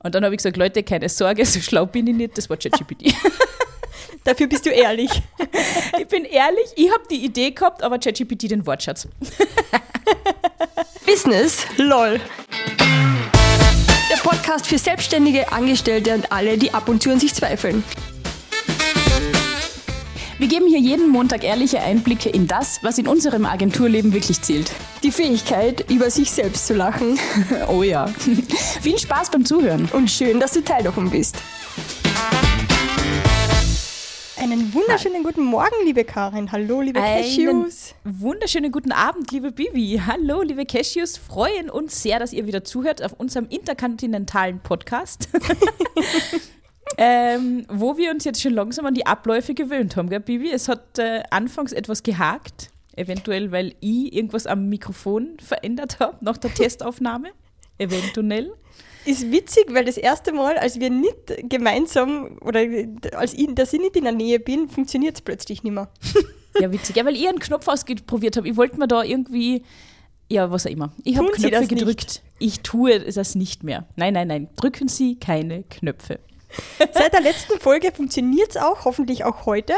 Und dann habe ich gesagt, Leute, keine Sorge, so schlau bin ich nicht, das war ChatGPT. Dafür bist du ehrlich. Ich bin ehrlich, ich habe die Idee gehabt, aber ChatGPT den Wortschatz. Business, lol. Der Podcast für Selbstständige, Angestellte und alle, die ab und zu an sich zweifeln. Wir geben hier jeden Montag ehrliche Einblicke in das, was in unserem Agenturleben wirklich zählt. Die Fähigkeit, über sich selbst zu lachen. Oh ja. Viel Spaß beim Zuhören. Und schön, dass du Teil davon bist. Einen wunderschönen guten Morgen, liebe Karin. Hallo, liebe Cashews. Wunderschönen guten Abend, liebe Bibi. Hallo, liebe Cashews. Freuen uns sehr, dass ihr wieder zuhört auf unserem interkontinentalen Podcast. Wo wir uns jetzt schon langsam an die Abläufe gewöhnt haben, gell, Bibi? Es hat anfangs etwas gehakt, eventuell, weil ich irgendwas am Mikrofon verändert habe nach der Testaufnahme, eventuell. Ist witzig, weil das erste Mal, als wir nicht gemeinsam, oder dass ich nicht in der Nähe bin, funktioniert es plötzlich nicht mehr. Ja, witzig. Ja, weil ich einen Knopf ausprobiert habe. Ich wollte mir da irgendwie, ja, was auch immer. Ich habe Knöpfe gedrückt. Ich tue das nicht mehr. Nein. Drücken Sie keine Knöpfe. Seit der letzten Folge funktioniert es auch, hoffentlich auch heute.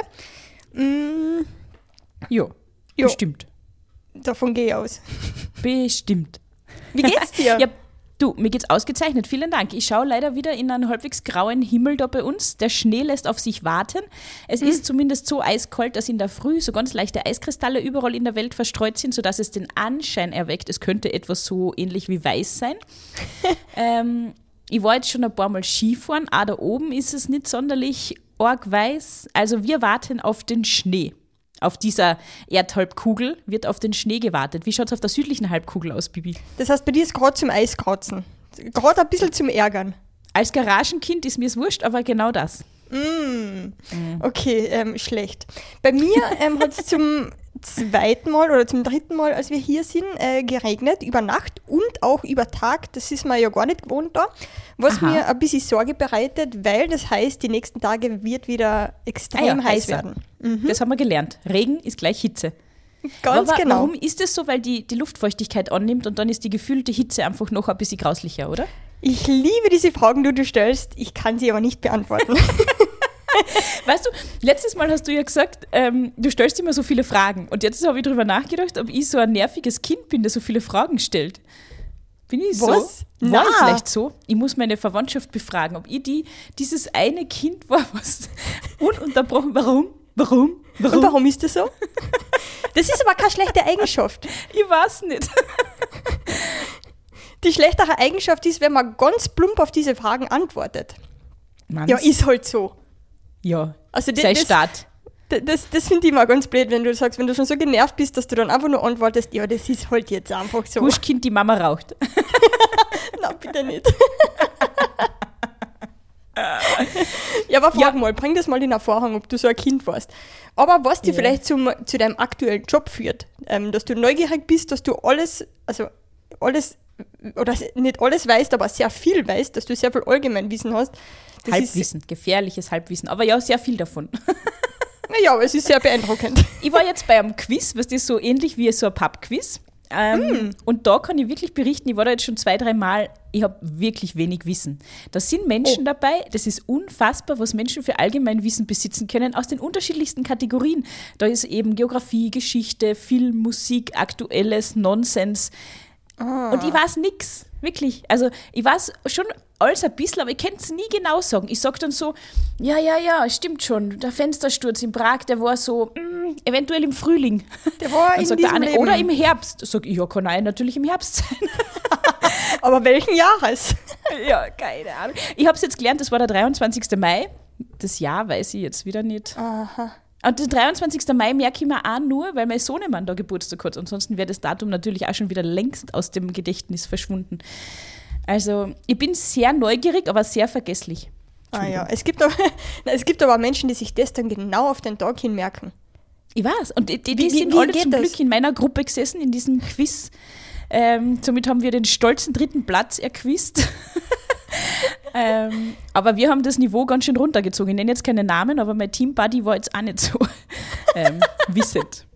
Ja, bestimmt. Davon gehe ich aus. Bestimmt. Wie geht's dir? Ja, du, mir geht's ausgezeichnet. Vielen Dank. Ich schaue leider wieder in einen halbwegs grauen Himmel da bei uns. Der Schnee lässt auf sich warten. Es ist zumindest so eiskalt, dass in der Früh so ganz leichte Eiskristalle überall in der Welt verstreut sind, sodass es den Anschein erweckt, es könnte etwas so ähnlich wie weiß sein. Ich war jetzt schon ein paar Mal Skifahren, auch da oben ist es nicht sonderlich arg weiß. Also wir warten auf den Schnee. Auf dieser Erdhalbkugel wird auf den Schnee gewartet. Wie schaut es auf der südlichen Halbkugel aus, Bibi? Das heißt, bei dir ist gerade zum Eiskratzen. Gerade ein bisschen zum Ärgern. Als Garagenkind ist mir es wurscht, aber genau das. Okay, schlecht. Bei mir hat es zum zweiten Mal oder zum dritten Mal, als wir hier sind, geregnet, über Nacht und auch über Tag. Das ist mir ja gar nicht gewohnt da, was mir ein bisschen Sorge bereitet, weil das heißt, die nächsten Tage wird wieder extrem heiß werden. Das haben wir gelernt. Regen ist gleich Hitze. Ganz genau. Warum ist das so? Weil die Luftfeuchtigkeit annimmt und dann ist die gefühlte Hitze einfach noch ein bisschen grauslicher, oder? Ich liebe diese Fragen, die du stellst. Ich kann sie aber nicht beantworten. Weißt du, letztes Mal hast du ja gesagt, du stellst immer so viele Fragen. Und jetzt habe ich darüber nachgedacht, ob ich so ein nerviges Kind bin, der so viele Fragen stellt. Bin ich so? Was? War ich vielleicht so? Ich muss meine Verwandtschaft befragen, ob ich dieses eine Kind war, was ununterbrochen, warum? Und warum ist das so? Das ist aber keine schlechte Eigenschaft. Ich weiß nicht. Die schlechtere Eigenschaft ist, wenn man ganz plump auf diese Fragen antwortet. Manns. Ja, ist halt so. Ja, also sei Start. Das finde ich immer ganz blöd, wenn du sagst, wenn du schon so genervt bist, dass du dann einfach nur antwortest, ja, das ist halt jetzt einfach so. Guschkind, die Mama raucht. Na, bitte nicht. Ja, aber frag mal, bring das mal in Erfahrung, ob du so ein Kind warst. Aber was dir vielleicht zu deinem aktuellen Job führt, dass du neugierig bist, dass du alles, oder nicht alles weißt, aber sehr viel weißt, dass du sehr viel Allgemeinwissen hast. Halbwissen, gefährliches Halbwissen, aber ja, sehr viel davon. Naja, aber es ist sehr beeindruckend. Ich war jetzt bei einem Quiz, was ist so ähnlich wie so ein Pub-Quiz. Und da kann ich wirklich berichten, ich war da jetzt schon 2-3 Mal, ich habe wirklich wenig Wissen. Da sind Menschen dabei, das ist unfassbar, was Menschen für Allgemeinwissen besitzen können, aus den unterschiedlichsten Kategorien. Da ist eben Geografie, Geschichte, Film, Musik, Aktuelles, Nonsens. Und ich weiß nichts, wirklich. Also ich weiß schon alles ein bisschen, aber ich kann es nie genau sagen. Ich sage dann so, ja, stimmt schon, der Fenstersturz in Prag, der war so, eventuell im Frühling. Der war in diesem Leben. Oder im Herbst. Sag ich, ja, kann auch natürlich im Herbst sein. Aber welchen Jahres? Ja, keine Ahnung. Ich habe es jetzt gelernt, das war der 23. Mai. Das Jahr weiß ich jetzt wieder nicht. Aha. Und den 23. Mai merke ich mir auch nur, weil mein Sohnemann da Geburtstag hat. Ansonsten wäre das Datum natürlich auch schon wieder längst aus dem Gedächtnis verschwunden. Also ich bin sehr neugierig, aber sehr vergesslich. Ja, es gibt aber Menschen, die sich das dann genau auf den Tag hin merken. Ich weiß. Und die sind alle zum Glück in meiner Gruppe gesessen, in diesem Quiz. Somit haben wir den stolzen 3. Platz erquizt. Aber wir haben das Niveau ganz schön runtergezogen. Ich nenne jetzt keine Namen, aber mein Teambuddy war jetzt auch nicht so wissend.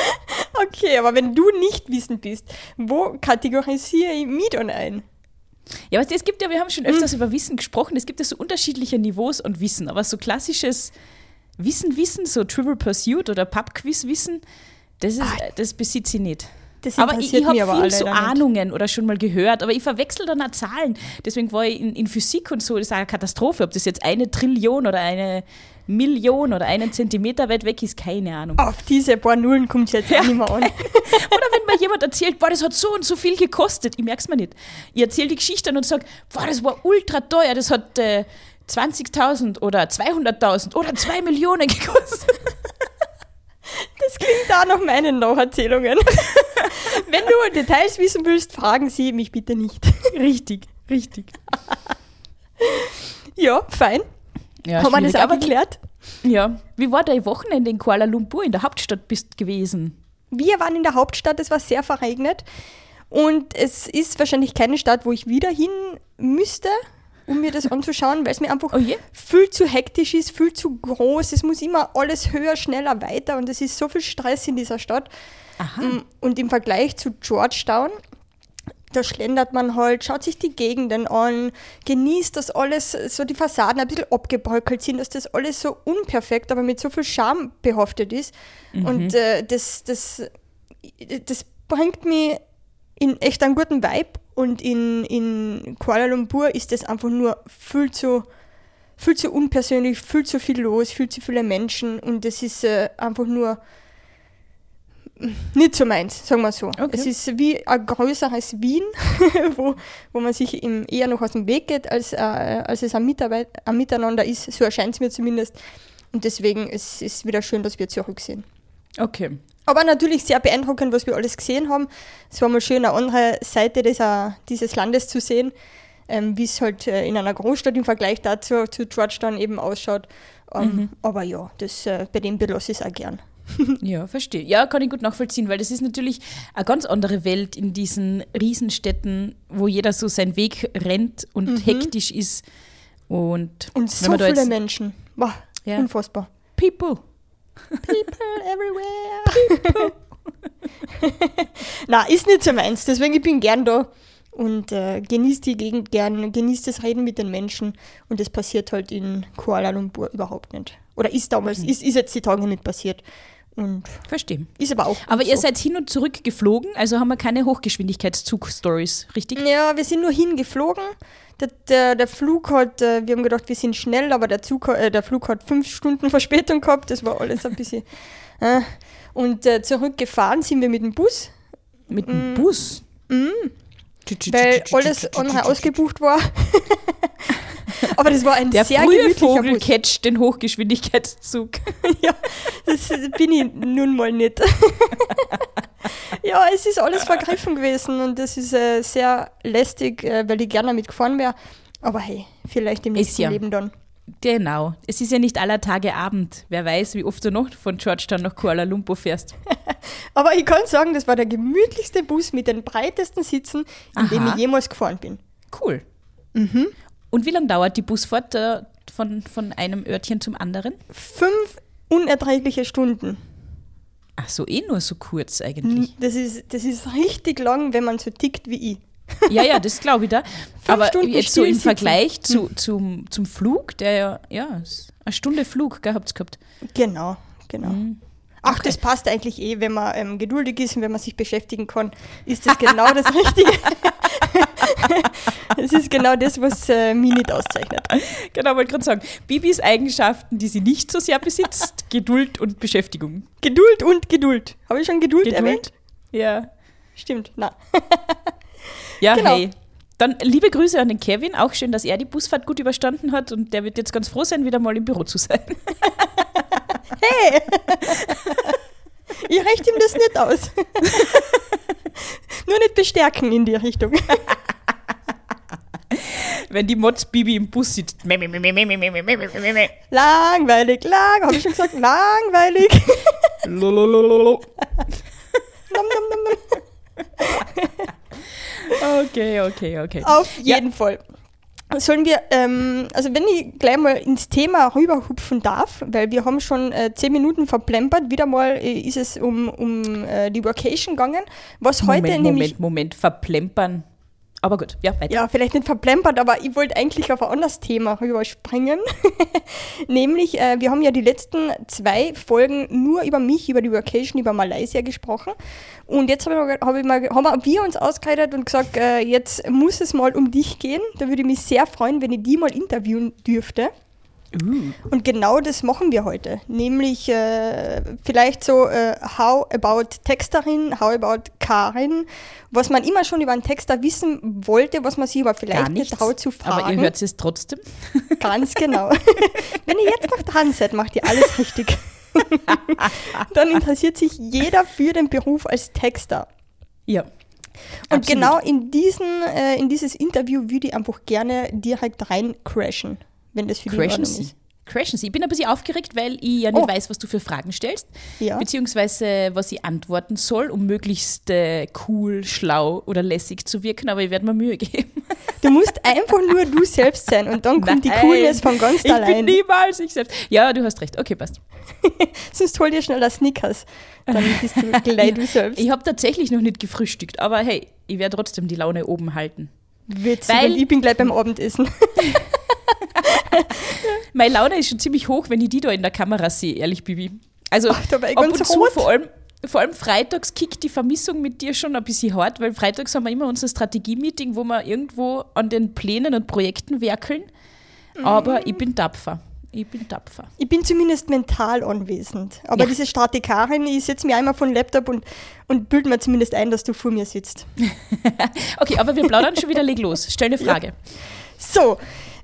Okay, aber wenn du nicht wissend bist, wo kategorisiere ich mich dann ein? Ja, weißt du, es gibt ja, wir haben schon öfters über Wissen gesprochen, es gibt ja so unterschiedliche Niveaus und Wissen, aber so klassisches Wissen, so Trivial Pursuit oder Pub-Quiz-Wissen, das besitze ich nicht. Das Aber ich interessiert mich habe aber viel so leider nicht. Ahnungen oder schon mal gehört, aber ich verwechsel dann auch Zahlen. Deswegen war ich in Physik und so, das ist eine Katastrophe. Ob das jetzt 1 Trillion oder 1 Million oder 1 Zentimeter weit weg ist, keine Ahnung. Auf diese paar Nullen kommt es jetzt auch nicht mehr an. Oder wenn mir jemand erzählt, boah, das hat so und so viel gekostet, ich merke es mir nicht. Ich erzähle die Geschichte dann und sage, boah, das war ultra teuer, das hat 20.000 oder 200.000 oder 2 Millionen gekostet. Das klingt auch nach meinen Nacherzählungen. Wenn du Details wissen willst, fragen Sie mich bitte nicht. Richtig. Ja, fein. Ja, Haben wir das schwierig, auch geklärt? Ja. Wie war dein Wochenende in Kuala Lumpur, in der Hauptstadt bist gewesen? Wir waren in der Hauptstadt, es war sehr verregnet. Und es ist wahrscheinlich keine Stadt, wo ich wieder hin müsste, um mir das anzuschauen, weil es mir einfach viel zu hektisch ist, viel zu groß. Es muss immer alles höher, schneller, weiter und es ist so viel Stress in dieser Stadt. Aha. Und im Vergleich zu Georgetown, da schlendert man halt, schaut sich die Gegenden an, genießt, dass alles, so die Fassaden ein bisschen abgebröckelt sind, dass das alles so unperfekt, aber mit so viel Charme behaftet ist. Und das bringt mich in echt einen guten Vibe. Und in Kuala Lumpur ist das einfach nur viel zu unpersönlich, viel zu viel los, viel zu viele Menschen und das ist einfach nur nicht so meins, sagen wir so. Okay. Es ist wie ein größeres Wien, wo man sich eher noch aus dem Weg geht, als es ein Miteinander ist. So erscheint es mir zumindest. Und deswegen ist es wieder schön, dass wir zurück sind. Okay. Aber natürlich sehr beeindruckend, was wir alles gesehen haben. Es war mal schön, eine andere Seite dieses Landes zu sehen, wie es halt in einer Großstadt im Vergleich dazu zu Georgetown eben ausschaut. Aber ja, bei dem belasse ich es auch gern. Ja, verstehe. Ja, kann ich gut nachvollziehen, weil das ist natürlich eine ganz andere Welt in diesen Riesenstädten, wo jeder so seinen Weg rennt und hektisch ist. Und so viele Menschen. Wow, ja. Unfassbar. People everywhere. Na, ist nicht so meins. Deswegen ich bin gern da und genieße die Gegend gern, genieße das Reden mit den Menschen. Und das passiert halt in Kuala Lumpur überhaupt nicht. Oder ist damals, ist jetzt die Tage nicht passiert. Und verstehe. Ist aber auch. Aber ihr so. seid hin und zurück geflogen, also haben wir keine Hochgeschwindigkeitszug-Stories, richtig? Ja, wir sind nur hingeflogen. Der Flug hat, wir haben gedacht, wir sind schnell, aber der Flug hat 5 Stunden Verspätung gehabt. Das war alles ein bisschen. Und zurückgefahren sind wir mit dem Bus. Mit dem Bus? Weil alles andere ausgebucht war. Aber das war ein der sehr frühe gemütlicher Vogel Bus. catcht den Hochgeschwindigkeitszug. Ja, das bin ich nun mal nicht. Ja, es ist alles vergriffen gewesen und das ist sehr lästig, weil ich gerne damit gefahren wäre. Aber hey, vielleicht im nächsten Leben dann. Genau. Es ist ja nicht aller Tage Abend. Wer weiß, wie oft du noch von Georgetown nach Kuala Lumpur fährst. Aber ich kann sagen, das war der gemütlichste Bus mit den breitesten Sitzen, in dem ich jemals gefahren bin. Cool. Und wie lange dauert die Busfahrt von einem Örtchen zum anderen? 5 unerträgliche Stunden. Ach so, nur so kurz eigentlich. Das ist richtig lang, wenn man so tickt wie ich. Ja, das glaube ich da. Aber Stunden jetzt so im sitzen. Vergleich zum Flug, der ist eine Stunde Flug gehabt. Genau. Ach, das passt eigentlich wenn man geduldig ist und wenn man sich beschäftigen kann, ist das genau das Richtige. Es ist genau das, was mich nicht auszeichnet. Genau, wollte gerade sagen, Bibis Eigenschaften, die sie nicht so sehr besitzt, Geduld und Beschäftigung. Geduld und Geduld. Habe ich schon Geduld erwähnt? Ja. Stimmt, na. Ja, genau. Hey. Dann liebe Grüße an den Kevin. Auch schön, dass er die Busfahrt gut überstanden hat und der wird jetzt ganz froh sein, wieder mal im Büro zu sein. Hey! Ich richte ihm das nicht aus. Nur nicht bestärken in die Richtung. Wenn die Mods Bibi im Bus sitzt. Langweilig, habe ich schon gesagt, langweilig. Lololololo. Nom, nom, nom, nom. Okay. Auf jeden Fall. Sollen wir, also wenn ich gleich mal ins Thema rüberhupfen darf, weil wir haben schon 10 Minuten verplempert, wieder mal ist es um die Workation gegangen, was heute nämlich... Moment, verplempern. Aber gut, ja, weiter. Ja, vielleicht nicht verplempert, aber ich wollte eigentlich auf ein anderes Thema rüberspringen. Nämlich, wir haben ja die letzten 2 Folgen nur über mich, über die Vacation, über Malaysia gesprochen. Und jetzt haben wir uns ausgeredet und gesagt, jetzt muss es mal um dich gehen. Da würde ich mich sehr freuen, wenn ich die mal interviewen dürfte. Und genau das machen wir heute. Nämlich vielleicht so how about Texterin, how about Karin, was man immer schon über einen Texter wissen wollte, was man sich aber vielleicht nicht traut zu fragen. Aber ihr hört es trotzdem. Ganz genau. Wenn ihr jetzt noch dran seid, macht ihr alles richtig. Dann interessiert sich jeder für den Beruf als Texter. Ja. Und absolut. genau in dieses Interview würde ich einfach gerne direkt rein crashen. Wenn das für die in Ordnung ist. Crashen Sie. Ich bin ein bisschen aufgeregt, weil ich ja nicht weiß, was du für Fragen stellst, beziehungsweise was ich antworten soll, um möglichst cool, schlau oder lässig zu wirken, aber ich werde mir Mühe geben. Du musst einfach nur du selbst sein und dann kommt die Coolness von ganz allein. Ich bin niemals ich selbst. Ja, du hast recht. Okay, passt. Sonst hol dir schnell das Snickers, dann bist du gleich du selbst. Ich habe tatsächlich noch nicht gefrühstückt, aber hey, ich werde trotzdem die Laune oben halten. Witzig, weil ich bin gleich beim Abendessen. Meine Laune ist schon ziemlich hoch, wenn ich die da in der Kamera sehe, ehrlich, Bibi. Also ab und zu, vor allem freitags kickt die Vermissung mit dir schon ein bisschen hart, weil freitags haben wir immer unser Strategie-Meeting, wo wir irgendwo an den Plänen und Projekten werkeln. Aber ich bin tapfer. Ich bin zumindest mental anwesend. Aber diese Strategierin, ich setze mir einmal vor den Laptop und bilde mir zumindest ein, dass du vor mir sitzt. Okay, aber wir plaudern schon wieder, leg los. Stell eine Frage. Ja. So,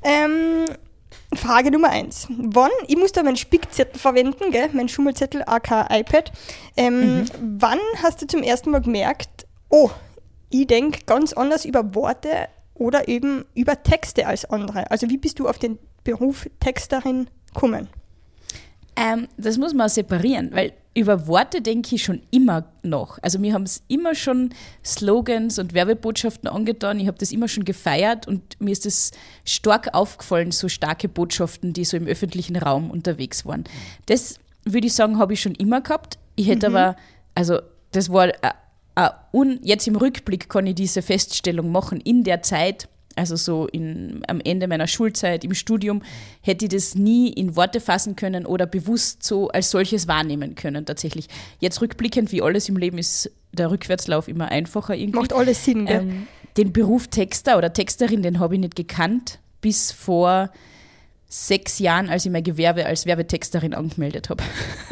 Frage Nummer 1. Ich muss da meinen Spickzettel verwenden, gell? Mein Schummelzettel aka iPad. Wann hast du zum ersten Mal gemerkt, ich denke ganz anders über Worte oder eben über Texte als andere? Also wie bist du auf den Beruf Texterin gekommen? Das muss man separieren, weil über Worte denke ich schon immer noch. Also mir haben es immer schon Slogans und Werbebotschaften angetan. Ich habe das immer schon gefeiert und mir ist es stark aufgefallen, so starke Botschaften, die so im öffentlichen Raum unterwegs waren. Das würde ich sagen, habe ich schon immer gehabt. Ich hätte aber, also das war, jetzt im Rückblick kann ich diese Feststellung machen, in der Zeit, also so am Ende meiner Schulzeit, im Studium, hätte ich das nie in Worte fassen können oder bewusst so als solches wahrnehmen können tatsächlich. Jetzt rückblickend, wie alles im Leben ist der Rückwärtslauf immer einfacher irgendwie. Macht alles Sinn, gell? Den Beruf Texter oder Texterin, den habe ich nicht gekannt, bis vor 6 Jahren, als ich mein Gewerbe als Werbetexterin angemeldet habe.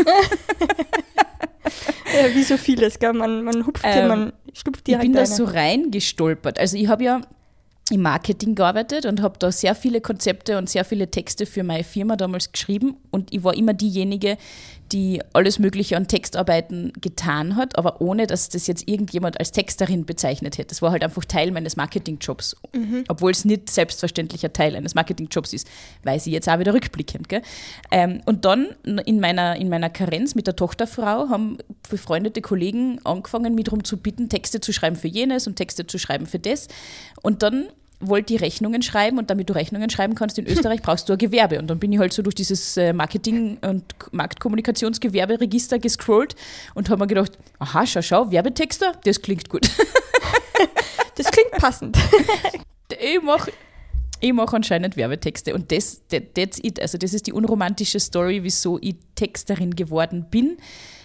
Ja, wie so vieles, gell? Man hupft man schlupft direkt Ich bin rein. da so reingestolpert. Also ich habe ja im Marketing gearbeitet und habe da sehr viele Konzepte und sehr viele Texte für meine Firma damals geschrieben und ich war immer diejenige, die alles Mögliche an Textarbeiten getan hat, aber ohne, dass das jetzt irgendjemand als Texterin bezeichnet hätte. Das war halt einfach Teil meines Marketingjobs, obwohl es nicht selbstverständlicher Teil eines Marketingjobs ist, weiß ich jetzt auch wieder rückblickend. Gell? Und dann in meiner Karenz mit der Tochterfrau haben befreundete Kollegen angefangen, mich darum zu bitten, Texte zu schreiben für jenes und Texte zu schreiben für das. Und dann wollte ich Rechnungen schreiben und damit du Rechnungen schreiben kannst in Österreich, brauchst du ein Gewerbe. Und dann bin ich halt so durch dieses Marketing- und Marktkommunikationsgewerberegister gescrollt und habe mir gedacht, aha, schau, Werbetexter, das klingt gut. Das klingt passend. Ich mache anscheinend Werbetexte und that's it. Also das ist die unromantische Story, wieso ich Texterin geworden bin.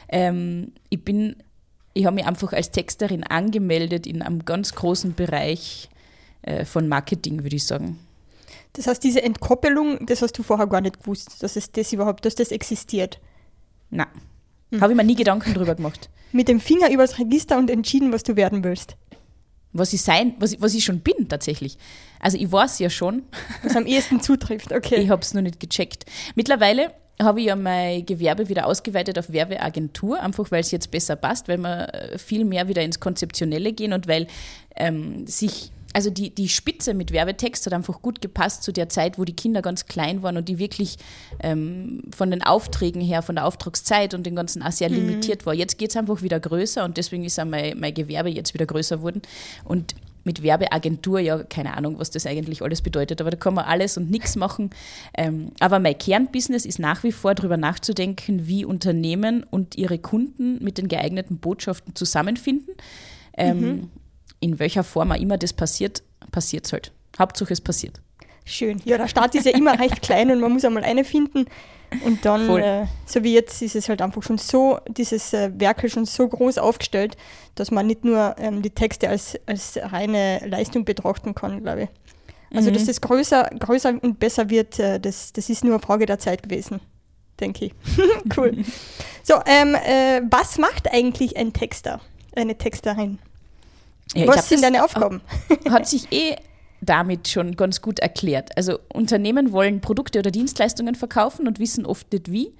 Ich habe mich einfach als Texterin angemeldet in einem ganz großen Bereich von Marketing, würde ich sagen. Das heißt, diese Entkoppelung, das hast du vorher gar nicht gewusst, dass das existiert. Nein, habe ich mir nie Gedanken drüber gemacht. Mit dem Finger übers Register und entschieden, was du werden willst. Was ich schon bin tatsächlich. Also ich weiß ja schon. Was am ehesten zutrifft, okay. Ich habe es noch nicht gecheckt. Mittlerweile habe ich ja mein Gewerbe wieder ausgeweitet auf Werbeagentur, einfach weil es jetzt besser passt, weil wir viel mehr wieder ins Konzeptionelle gehen und weil also die Spitze mit Werbetext hat einfach gut gepasst zu der Zeit, wo die Kinder ganz klein waren und die wirklich von den Aufträgen her, von der Auftragszeit und den ganzen auch sehr limitiert war. Jetzt geht es einfach wieder größer und deswegen ist auch mein Gewerbe jetzt wieder größer geworden. Und mit Werbeagentur, ja, keine Ahnung, was das eigentlich alles bedeutet, aber da kann man alles und nichts machen. Aber mein Kernbusiness ist nach wie vor darüber nachzudenken, wie Unternehmen und ihre Kunden mit den geeigneten Botschaften zusammenfinden. In welcher Form auch immer das passiert, passiert es halt. Hauptsache es passiert. Schön. Ja, der Start ist ja immer recht klein und man muss einmal eine finden. Und dann, so wie jetzt, ist es halt einfach schon so, dieses Werkel schon so groß aufgestellt, dass man nicht nur die Texte als reine Leistung betrachten kann, glaube ich. Also, dass das größer und besser wird, das ist nur eine Frage der Zeit gewesen, denke ich. Cool. So, was macht eigentlich ein Texter, eine Texterin? Ja, was sind deine Aufgaben? Hat sich damit schon ganz gut erklärt. Also Unternehmen wollen Produkte oder Dienstleistungen verkaufen und wissen oft nicht wie.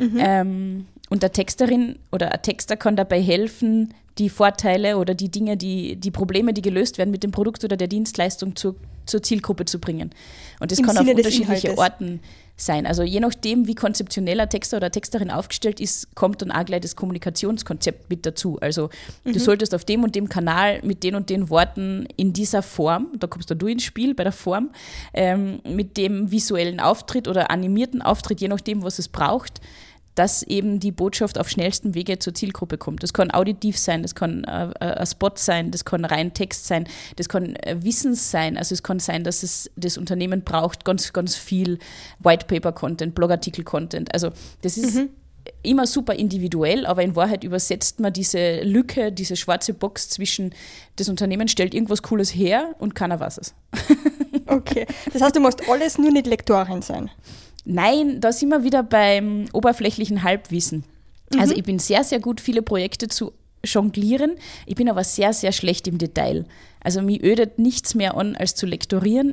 Und der Texterin oder ein Texter kann dabei helfen, die Vorteile oder die Dinge, die Probleme, die gelöst werden mit dem Produkt oder der Dienstleistung zur Zielgruppe zu bringen. Und das kann auf unterschiedliche Orten sein. Also je nachdem, wie konzeptionell ein Texter oder Texterin aufgestellt ist, kommt dann auch gleich das Kommunikationskonzept mit dazu. Also du solltest auf dem und dem Kanal mit den und den Worten in dieser Form, da kommst du ins Spiel bei der Form, mit dem visuellen Auftritt oder animierten Auftritt, je nachdem, was es braucht, dass eben die Botschaft auf schnellstem Wege zur Zielgruppe kommt. Das kann auditiv sein, das kann ein Spot sein, das kann rein Text sein, das kann Wissens sein. Also es kann sein, dass es das Unternehmen braucht ganz, ganz viel White-Paper-Content, Blogartikel-Content. Also das ist immer super individuell, aber in Wahrheit übersetzt man diese Lücke, diese schwarze Box zwischen das Unternehmen stellt irgendwas Cooles her und keiner weiß es. Okay, das heißt, du musst alles nur nicht Lektorin sein. Nein, da sind wir wieder beim oberflächlichen Halbwissen. Also ich bin sehr, sehr gut, viele Projekte zu jonglieren. Ich bin aber sehr, sehr schlecht im Detail. Also mich ödet nichts mehr an, als zu lektorieren.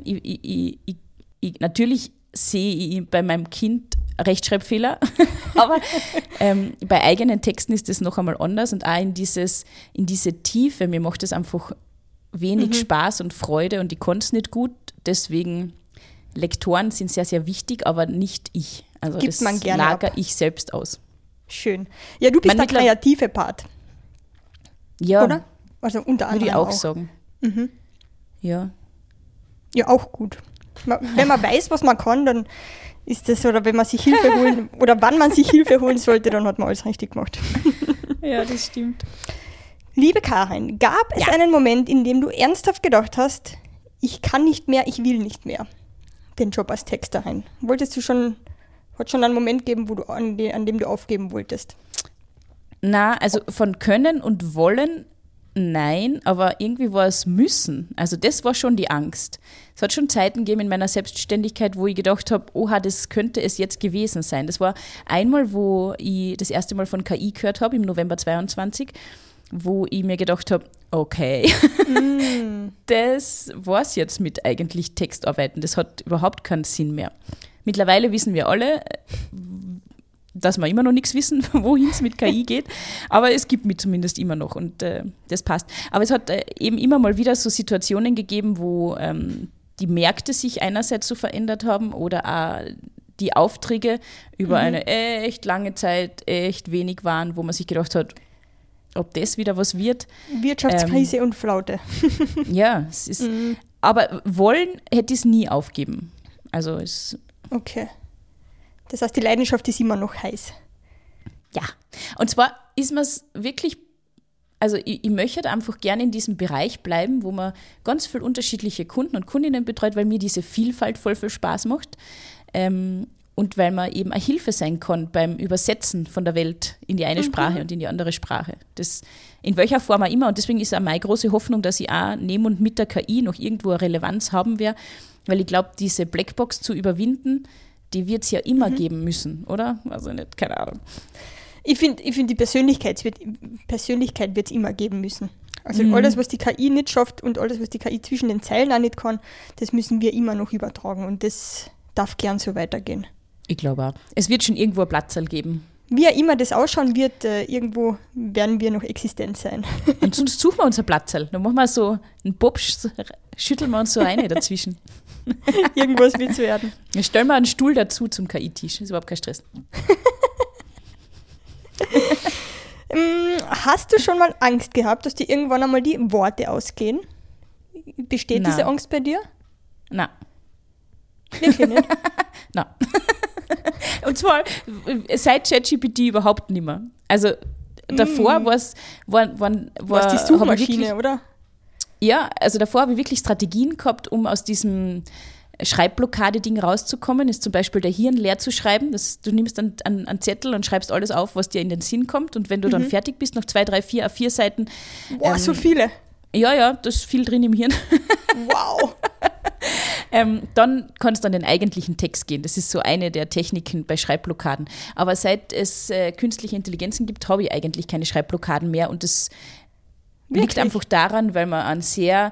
Natürlich sehe ich bei meinem Kind Rechtschreibfehler, aber bei eigenen Texten ist das noch einmal anders und auch in diese Tiefe. Mir macht es einfach wenig Spaß und Freude und ich kann es nicht gut, deswegen Lektoren sind sehr, sehr wichtig, aber nicht ich. Also Gibt man gerne lagere ich selbst aus. Schön. Ja, du bist der kreative Part. Ja. Oder? Also unter anderem würde ich auch sagen. Ja. Ja, auch gut. Wenn man weiß, was man kann, dann ist das, oder wenn man sich Hilfe holen, oder wann man sich Hilfe holen sollte, dann hat man alles richtig gemacht. Ja, das stimmt. Liebe Karin, gab es einen Moment, in dem du ernsthaft gedacht hast, ich kann nicht mehr, ich will nicht mehr den Job als Texterin? Hat schon einen Moment gegeben, wo du an dem du aufgeben wolltest? Na, also von können und wollen, nein, aber irgendwie war es müssen. Also das war schon die Angst. Es hat schon Zeiten gegeben in meiner Selbstständigkeit, wo ich gedacht habe, oha, das könnte es jetzt gewesen sein. Das war einmal, wo ich das erste Mal von KI gehört habe, im November 2022, wo ich mir gedacht habe, okay, das war's jetzt mit eigentlich Textarbeiten. Das hat überhaupt keinen Sinn mehr. Mittlerweile wissen wir alle, dass wir immer noch nichts wissen, wohin es mit KI geht, aber es gibt mich zumindest immer noch und das passt. Aber es hat eben immer mal wieder so Situationen gegeben, wo die Märkte sich einerseits so verändert haben oder auch die Aufträge über eine echt lange Zeit echt wenig waren, wo man sich gedacht hat, ob das wieder was wird. Wirtschaftskrise und Flaute. Ja, es ist, aber wollen hätte ich es nie aufgeben. Also okay. Das heißt, die Leidenschaft ist immer noch heiß. Ja, und zwar ist man es wirklich, also ich möchte einfach gerne in diesem Bereich bleiben, wo man ganz viele unterschiedliche Kunden und Kundinnen betreut, weil mir diese Vielfalt voll viel Spaß macht. Und weil man eben eine Hilfe sein kann beim Übersetzen von der Welt in die eine Sprache und in die andere Sprache. Das in welcher Form auch immer. Und deswegen ist auch meine große Hoffnung, dass ich auch neben und mit der KI noch irgendwo eine Relevanz haben werde, weil ich glaube, diese Blackbox zu überwinden, die wird es ja immer geben müssen, oder? Also nicht, keine Ahnung. Ich finde, die Persönlichkeit wird es immer geben müssen. Also alles, was die KI nicht schafft und alles, was die KI zwischen den Zeilen auch nicht kann, das müssen wir immer noch übertragen. Und das darf gern so weitergehen. Ich glaube auch. Es wird schon irgendwo ein Platzerl geben. Wie auch immer das ausschauen wird, irgendwo werden wir noch existent sein. Und sonst suchen wir uns ein Platzerl. Dann machen wir so einen Popsch, schütteln wir uns so eine dazwischen. Irgendwas wird es werden. Dann stellen wir einen Stuhl dazu zum KI-Tisch. Ist überhaupt kein Stress. Hast du schon mal Angst gehabt, dass dir irgendwann einmal die Worte ausgehen? Besteht diese Angst bei dir? Nein. Wirklich nicht? Nein. Und zwar seit ChatGPT überhaupt nicht mehr. Also davor war die Suchmaschine, oder? Ja, also davor habe ich wirklich Strategien gehabt, um aus diesem Schreibblockade-Ding rauszukommen, ist zum Beispiel der Hirn leer zu schreiben. Du nimmst dann einen Zettel und schreibst alles auf, was dir in den Sinn kommt. Und wenn du dann fertig bist, noch 2, 3, 4 A4 Seiten. Boah, so viele. Ja, da ist viel drin im Hirn. Wow. Dann kannst du an den eigentlichen Text gehen. Das ist so eine der Techniken bei Schreibblockaden. Aber seit es künstliche Intelligenzen gibt, habe ich eigentlich keine Schreibblockaden mehr. Und das liegt einfach daran, weil man einen sehr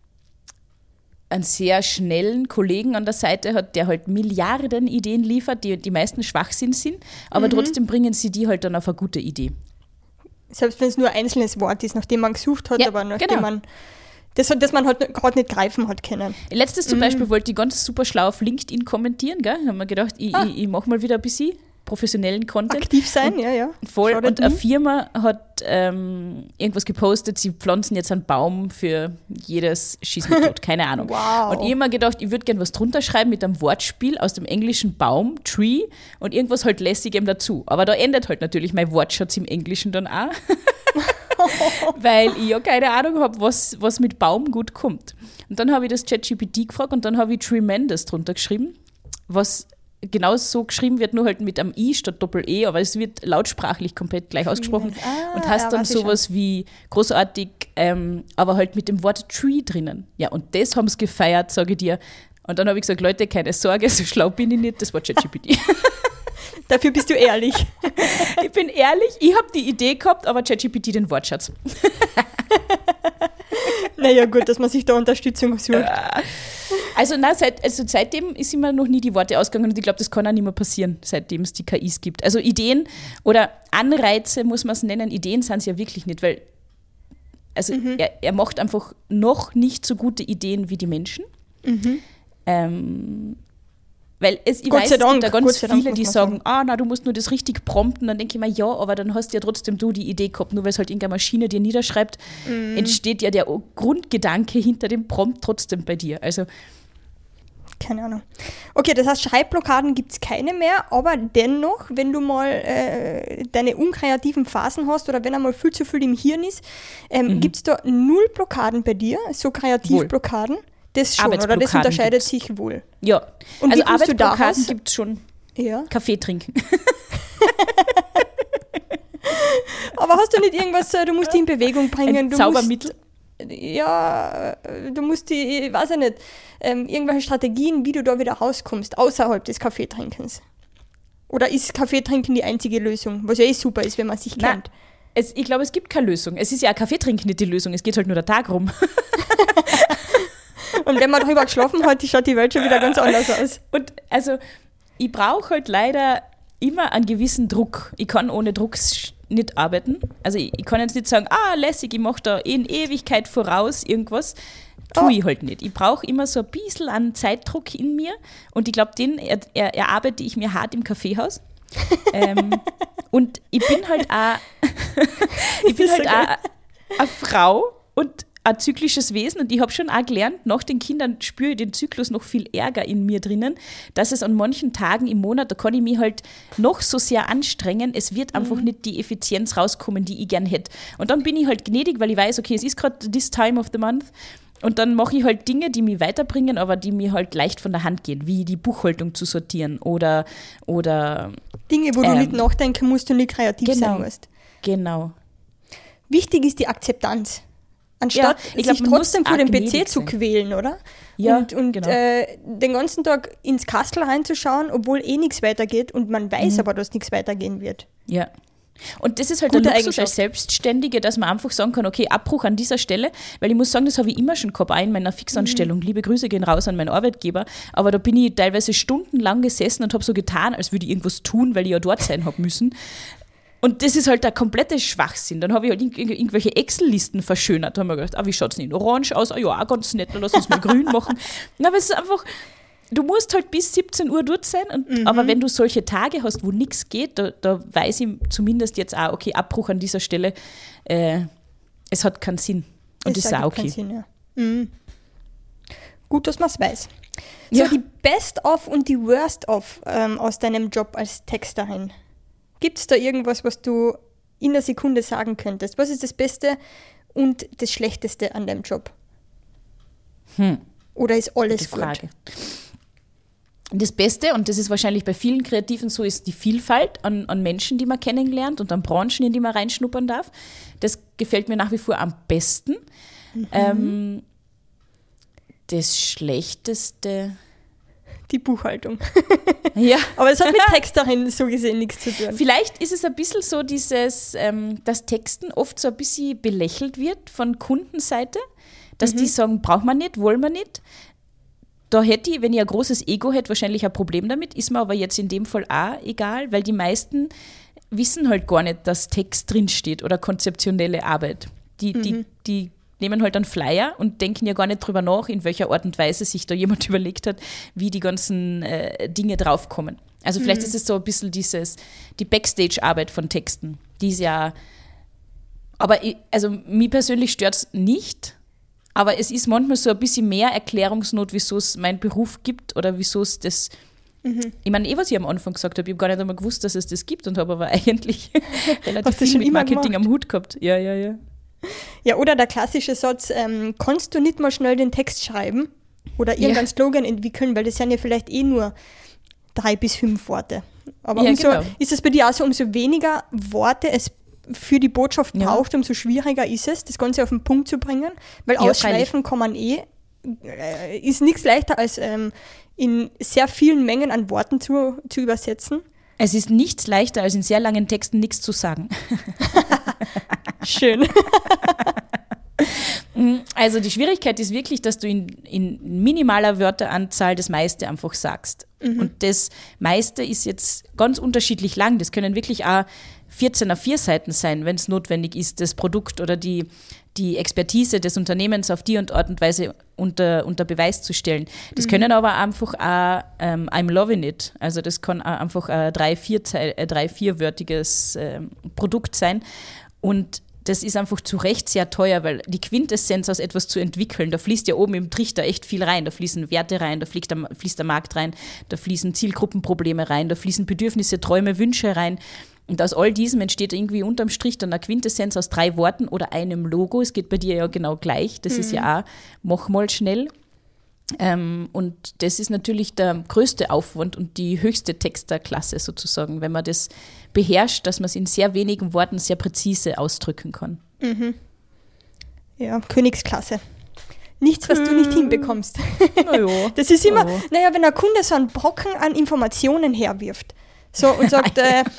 schnellen Kollegen an der Seite hat, der halt Milliarden Ideen liefert, die meisten Schwachsinn sind, aber trotzdem bringen sie die halt dann auf eine gute Idee. Selbst wenn es nur ein einzelnes Wort ist, nachdem man gesucht hat, Ja, aber nachdem genau. man das man halt gerade nicht greifen hat können. Letztes zum Beispiel wollte ich ganz super schlau auf LinkedIn kommentieren, gell? Haben wir gedacht, ich mache mal wieder ein bisschen professionellen Content. Aktiv sein, ja. Voll. Schadet Und eine nie. Firma hat irgendwas gepostet, sie pflanzen jetzt einen Baum für jedes Schieß mich tot, keine Ahnung. Wow. Und ich habe mir gedacht, ich würde gerne was drunter schreiben mit einem Wortspiel aus dem englischen Baum, Tree, und irgendwas halt Lässigem dazu. Aber da endet halt natürlich mein Wortschatz im Englischen dann auch. Weil ich ja keine Ahnung habe, was mit Baum gut kommt. Und dann habe ich das ChatGPT gefragt und dann habe ich Tremendous drunter geschrieben, was genau so geschrieben wird, nur halt mit einem I statt Doppel-E, aber es wird lautsprachlich komplett gleich ausgesprochen und hast dann sowas wie großartig, aber halt mit dem Wort Tree drinnen. Ja, und das haben sie gefeiert, sage ich dir. Und dann habe ich gesagt, Leute, keine Sorge, so schlau bin ich nicht, das war ChatGPT. Dafür bist du ehrlich. Ich bin ehrlich, ich habe die Idee gehabt, aber ChatGPT den Wortschatz. Naja, gut, dass man sich da Unterstützung sucht. Also seitdem ist mir noch nie die Worte ausgegangen und ich glaube, das kann auch nicht mehr passieren, seitdem es die KIs gibt. Also Ideen oder Anreize, muss man es nennen, Ideen sind es ja wirklich nicht, weil er macht einfach noch nicht so gute Ideen wie die Menschen. Weil ich Gott weiß, sei es Dank, gibt da ganz Gott sei Dank, viele, muss die man sagen, du musst nur das richtig prompten. Dann denke ich mir, ja, aber dann hast ja trotzdem du die Idee gehabt. Nur weil es halt irgendeine Maschine dir niederschreibt, entsteht ja der Grundgedanke hinter dem Prompt trotzdem bei dir. Also Keine Ahnung. Okay, das heißt, Schreibblockaden gibt es keine mehr, aber dennoch, wenn du mal deine unkreativen Phasen hast oder wenn einmal viel zu viel im Hirn ist, gibt es da 0 Blockaden bei dir, so Kreativblockaden? Das schon, oder das unterscheidet gibt's. sich wohl? Ja, Und also wie kommst du da Arbeitsblockaden raus? gibt es schon. Ja. Kaffee trinken. Aber hast du nicht irgendwas, du musst die in Bewegung bringen? Ein du Zaubermittel? Du musst die, ich weiß ja nicht, irgendwelche Strategien, wie du da wieder rauskommst, außerhalb des Kaffeetrinkens. Oder ist Kaffeetrinken die einzige Lösung? Was ja super ist, wenn man sich kennt. Ich glaube, es gibt keine Lösung. Es ist ja Kaffee trinken nicht die Lösung, es geht halt nur der Tag rum. Und wenn man drüber geschlafen hat, schaut die Welt schon wieder ganz anders aus. Und also, ich brauche halt leider immer einen gewissen Druck. Ich kann ohne Druck nicht arbeiten. Also ich kann jetzt nicht sagen, lässig, ich mache da in Ewigkeit voraus irgendwas. Tue ich halt nicht. Ich brauche immer so ein bisschen einen Zeitdruck in mir und ich glaube, den erarbeite ich mir hart im Kaffeehaus. Und ich bin halt auch eine Frau und ein zyklisches Wesen und ich habe schon auch gelernt, nach den Kindern spüre ich den Zyklus noch viel Ärger in mir drinnen, dass es an manchen Tagen im Monat, da kann ich mich halt noch so sehr anstrengen, es wird einfach nicht die Effizienz rauskommen, die ich gern hätte. Und dann bin ich halt gnädig, weil ich weiß, okay, es ist gerade this time of the month und dann mache ich halt Dinge, die mich weiterbringen, aber die mir halt leicht von der Hand gehen, wie die Buchhaltung zu sortieren oder Dinge, wo du nicht nachdenken musst und nicht kreativ sein musst. Genau. Wichtig ist die Akzeptanz. Anstatt ich glaub, sich man trotzdem muss vor dem auch PC gnädig zu sein. quälen, oder? Ja, und genau. Den ganzen Tag ins Kastel reinzuschauen, obwohl nichts weitergeht und man weiß aber, dass nichts weitergehen wird. Ja. Und das ist halt Gute der Luxus Eigenschaft. als Selbstständige, dass man einfach sagen kann, okay, Abbruch an dieser Stelle, weil ich muss sagen, das habe ich immer schon gehabt, auch in meiner Fixanstellung. Liebe Grüße gehen raus an meinen Arbeitgeber, aber da bin ich teilweise stundenlang gesessen und habe so getan, als würde ich irgendwas tun, weil ich ja dort sein habe müssen. Und das ist halt der komplette Schwachsinn. Dann habe ich halt irgendwelche Excel-Listen verschönert. Da haben wir gedacht, wie schaut es denn in Orange aus? Ja, ganz nett, dann lass uns mal grün machen. Na, aber es ist einfach, du musst halt bis 17 Uhr dort sein. Aber wenn du solche Tage hast, wo nichts geht, da weiß ich zumindest jetzt auch, okay, Abbruch an dieser Stelle, es hat keinen Sinn. Und das ist auch okay. Sinn, ja. Gut, dass man es weiß. So, Ja. die Best-of und die Worst-of aus deinem Job als Texterin. Gibt es da irgendwas, was du in der Sekunde sagen könntest? Was ist das Beste und das Schlechteste an deinem Job? Oder ist alles Die gut? Frage. Das Beste, und das ist wahrscheinlich bei vielen Kreativen so, ist die Vielfalt an Menschen, die man kennenlernt und an Branchen, in die man reinschnuppern darf. Das gefällt mir nach wie vor am besten. Das Schlechteste... Die Buchhaltung. Ja. Aber es hat mit Texterin so gesehen nichts zu tun. Vielleicht ist es ein bisschen so dieses, dass Texten oft so ein bisschen belächelt wird von Kundenseite, dass die sagen, braucht man nicht, wollen wir nicht. Da hätte ich, wenn ich ein großes Ego hätte, wahrscheinlich ein Problem damit, ist mir aber jetzt in dem Fall auch egal, weil die meisten wissen halt gar nicht, dass Text drinsteht oder konzeptionelle Arbeit. Die nehmen halt einen Flyer und denken ja gar nicht drüber nach, in welcher Art und Weise sich da jemand überlegt hat, wie die ganzen Dinge draufkommen. Also vielleicht ist es so ein bisschen die Backstage-Arbeit von Texten, die ist ja, aber mich persönlich stört es nicht, aber es ist manchmal so ein bisschen mehr Erklärungsnot, wieso es meinen Beruf gibt oder wieso es das, ich meine, was ich am Anfang gesagt habe, ich habe gar nicht einmal gewusst, dass es das gibt und habe aber eigentlich relativ viel mit Marketing am Hut gehabt. Ja. Ja, oder der klassische Satz, kannst du nicht mal schnell den Text schreiben oder irgendeinen Slogan entwickeln, weil das sind ja vielleicht nur 3 bis 5 Worte. Aber ist es bei dir auch so, umso weniger Worte es für die Botschaft braucht, umso schwieriger ist es, das Ganze auf den Punkt zu bringen, weil ausschweifen kann man ist nichts leichter als in sehr vielen Mengen an Worten zu übersetzen. Es ist nichts leichter, als in sehr langen Texten nichts zu sagen. Schön. Also die Schwierigkeit ist wirklich, dass du in minimaler Wörteranzahl das meiste einfach sagst. Und das meiste ist jetzt ganz unterschiedlich lang. Das können wirklich auch 14 A4 Seiten sein, wenn es notwendig ist, das Produkt oder die Expertise des Unternehmens auf die Art und Weise unter Beweis zu stellen. Das können aber einfach auch I'm loving it. Also das kann auch einfach ein 3-4-wörtiges Produkt sein. Und das ist einfach zu Recht sehr teuer, weil die Quintessenz aus etwas zu entwickeln, da fließt ja oben im Trichter echt viel rein. Da fließen Werte rein, da fließt der Markt rein, da fließen Zielgruppenprobleme rein, da fließen Bedürfnisse, Träume, Wünsche rein. Und aus all diesem entsteht irgendwie unterm Strich dann eine Quintessenz aus 3 Worten oder einem Logo. Es geht bei dir ja genau gleich. Das ist ja auch, mach mal schnell. Und das ist natürlich der größte Aufwand und die höchste Texterklasse sozusagen, wenn man das beherrscht, dass man es in sehr wenigen Worten sehr präzise ausdrücken kann. Ja, Königsklasse. Nichts, was du nicht hinbekommst. Ja. Das ist immer, wenn ein Kunde so einen Brocken an Informationen herwirft, so und sagt,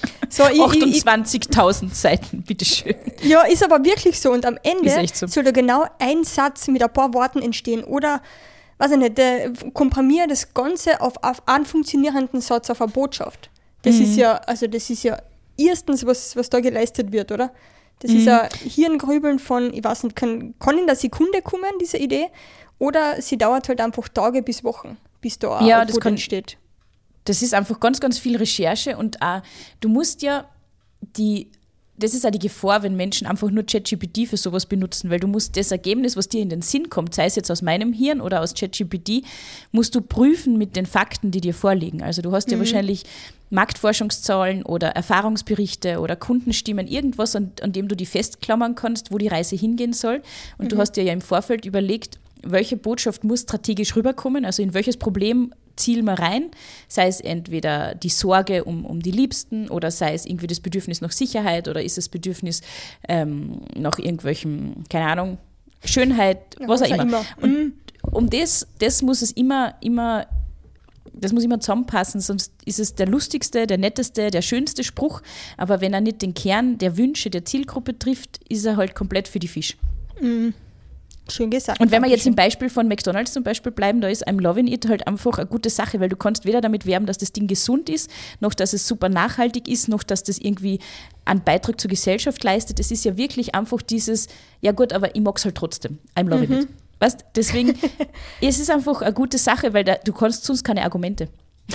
28.000 Seiten, bitteschön. Ja, ist aber wirklich so. Und am Ende so. soll da genau ein Satz mit ein paar Worten entstehen. Oder, weiß ich nicht, komprimiere das Ganze auf einen funktionierenden Satz auf eine Botschaft. Das ist ja erstens, was da geleistet wird, oder? Das ist ein Hirngrübeln von, ich weiß nicht, kann in der Sekunde kommen, diese Idee, oder sie dauert halt einfach Tage bis Wochen, bis da ein Output entsteht. Das ist einfach ganz, ganz viel Recherche und auch, du musst ja das ist auch die Gefahr, wenn Menschen einfach nur ChatGPT für sowas benutzen, weil du musst das Ergebnis, was dir in den Sinn kommt, sei es jetzt aus meinem Hirn oder aus ChatGPT, musst du prüfen mit den Fakten, die dir vorliegen. Also du hast ja wahrscheinlich Marktforschungszahlen oder Erfahrungsberichte oder Kundenstimmen, irgendwas, an dem du die festklammern kannst, wo die Reise hingehen soll. Und du hast dir ja im Vorfeld überlegt, welche Botschaft muss strategisch rüberkommen, also in welches Problem zielen wir rein, sei es entweder die Sorge um die Liebsten oder sei es irgendwie das Bedürfnis nach Sicherheit oder ist das Bedürfnis nach irgendwelchem, keine Ahnung, Schönheit, was auch immer. Und das muss es immer zusammenpassen, sonst ist es der lustigste, der netteste, der schönste Spruch, aber wenn er nicht den Kern der Wünsche der Zielgruppe trifft, ist er halt komplett für die Fisch. Schön gesagt. Und wenn wir jetzt im Beispiel von McDonald's zum Beispiel bleiben, da ist I'm loving it halt einfach eine gute Sache, weil du kannst weder damit werben, dass das Ding gesund ist, noch dass es super nachhaltig ist, noch dass das irgendwie einen Beitrag zur Gesellschaft leistet. Es ist ja wirklich einfach dieses, ja gut, aber ich mag es halt trotzdem. I'm loving it. Weißt, deswegen, es ist einfach eine gute Sache, weil du kannst sonst keine Argumente.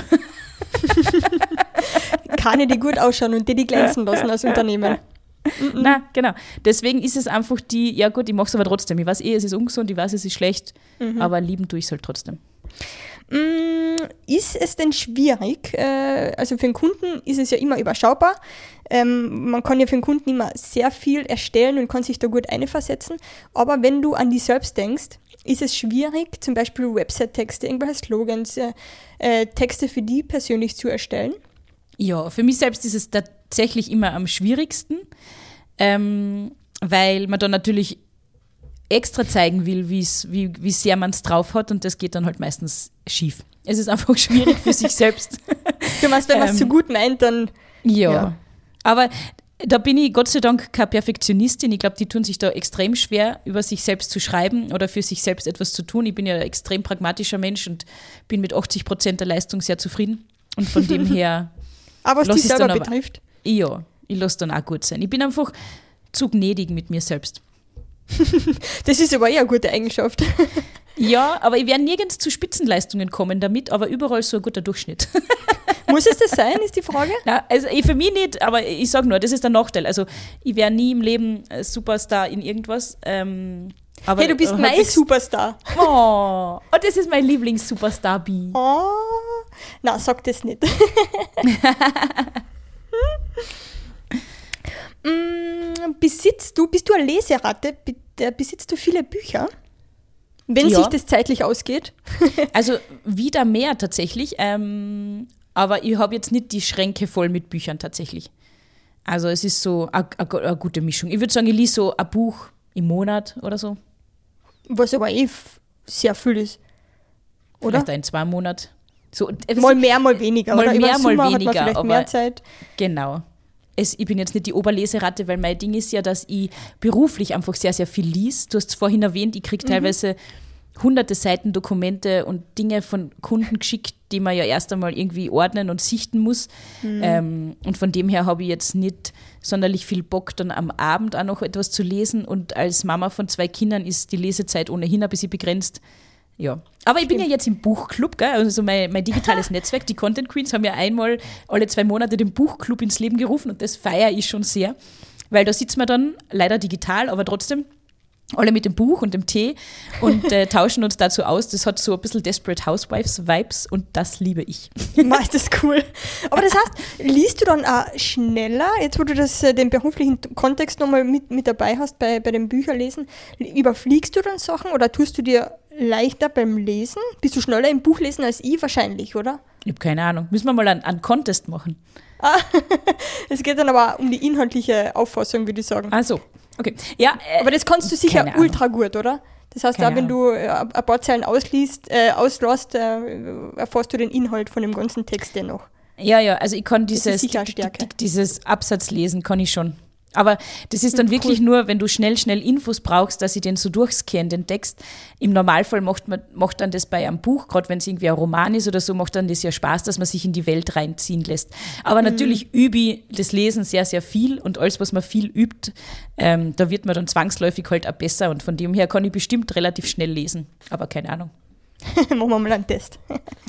Keine, die gut ausschauen und die glänzen lassen als Unternehmen. Na, genau. Deswegen ist es einfach ja gut, ich mache es aber trotzdem. Ich weiß es ist ungesund, ich weiß, es ist schlecht, aber lieben tue ich es halt trotzdem. Ist es denn schwierig, also für den Kunden ist es ja immer überschaubar, man kann ja für den Kunden immer sehr viel erstellen und kann sich da gut einversetzen, aber wenn du an dich selbst denkst, ist es schwierig, zum Beispiel Website-Texte, irgendwelche Slogans, Texte für die persönlich zu erstellen? Ja, für mich selbst ist es tatsächlich immer am schwierigsten, weil man dann natürlich extra zeigen will, wie sehr man es drauf hat und das geht dann halt meistens schief. Es ist einfach schwierig für sich selbst. Du meinst, wenn man es zu gut meint, dann... Ja, aber da bin ich Gott sei Dank keine Perfektionistin. Ich glaube, die tun sich da extrem schwer, über sich selbst zu schreiben oder für sich selbst etwas zu tun. Ich bin ja ein extrem pragmatischer Mensch und bin mit 80% der Leistung sehr zufrieden. Und von dem her... Aber was dich selber betrifft? Ja, ich lasse dann auch gut sein. Ich bin einfach zu gnädig mit mir selbst. Das ist aber eher eine gute Eigenschaft. Ja, aber ich werde nirgends zu Spitzenleistungen kommen damit, aber überall so ein guter Durchschnitt. Muss es das sein, ist die Frage? Nein, also für mich nicht, aber ich sage nur, das ist der Nachteil. Also ich wäre nie im Leben Superstar in irgendwas. Aber hey, du bist mein Superstar. Oh, das ist mein Lieblings-Superstar-Bi. Oh, na, sag das nicht. Bist du eine Leseratte? Besitzt du viele Bücher? Wenn sich das zeitlich ausgeht? Also wieder mehr tatsächlich, aber ich habe jetzt nicht die Schränke voll mit Büchern tatsächlich. Also es ist so eine gute Mischung. Ich würde sagen, ich lese so ein Buch im Monat oder so. Was aber sehr viel ist, oder? Vielleicht in 2 Monaten. So, mal mehr, mal weniger. Mal oder? mehr, mal Sommer weniger. Hat man vielleicht mehr Zeit. Genau. Ich bin jetzt nicht die Oberleseratte, weil mein Ding ist ja, dass ich beruflich einfach sehr, sehr viel lies. Du hast es vorhin erwähnt, ich kriege teilweise hunderte Seiten Dokumente und Dinge von Kunden geschickt, die man ja erst einmal irgendwie ordnen und sichten muss. Und von dem her habe ich jetzt nicht sonderlich viel Bock, dann am Abend auch noch etwas zu lesen. Und als Mama von 2 Kindern ist die Lesezeit ohnehin ein bisschen begrenzt. Ja, aber ich bin ja jetzt im Buchclub, gell? Also so mein digitales Netzwerk, die Content Queens haben ja einmal alle 2 Monate den Buchclub ins Leben gerufen und das feiere ich schon sehr, weil da sitzen wir dann leider digital, aber trotzdem alle mit dem Buch und dem Tee und tauschen uns dazu aus. Das hat so ein bisschen Desperate Housewives-Vibes und das liebe ich. Ist das cool. Aber das heißt, liest du dann auch schneller, jetzt wo du den beruflichen Kontext nochmal mit dabei hast bei dem Bücherlesen, überfliegst du dann Sachen oder tust du dir leichter beim Lesen? Bist du schneller im Buchlesen als ich wahrscheinlich, oder? Ich habe keine Ahnung. Müssen wir mal einen Contest machen. Es geht dann aber um die inhaltliche Auffassung, würde ich sagen. Ach so. Okay. Ja, aber das kannst du sicher ultra gut, oder? Das heißt, auch wenn du ein paar Zeilen auslässt, erfährst du den Inhalt von dem ganzen Text dennoch. Ja, also ich kann dieses Absatzlesen kann ich schon. Aber das ist dann wirklich nur, wenn du schnell Infos brauchst, dass ich den so durchscanne, den Text. Im Normalfall macht dann das bei einem Buch, gerade wenn es irgendwie ein Roman ist oder so, macht dann das ja Spaß, dass man sich in die Welt reinziehen lässt. Aber natürlich übe ich das Lesen sehr, sehr viel und alles, was man viel übt, da wird man dann zwangsläufig halt auch besser und von dem her kann ich bestimmt relativ schnell lesen. Aber keine Ahnung. Machen wir mal einen Test.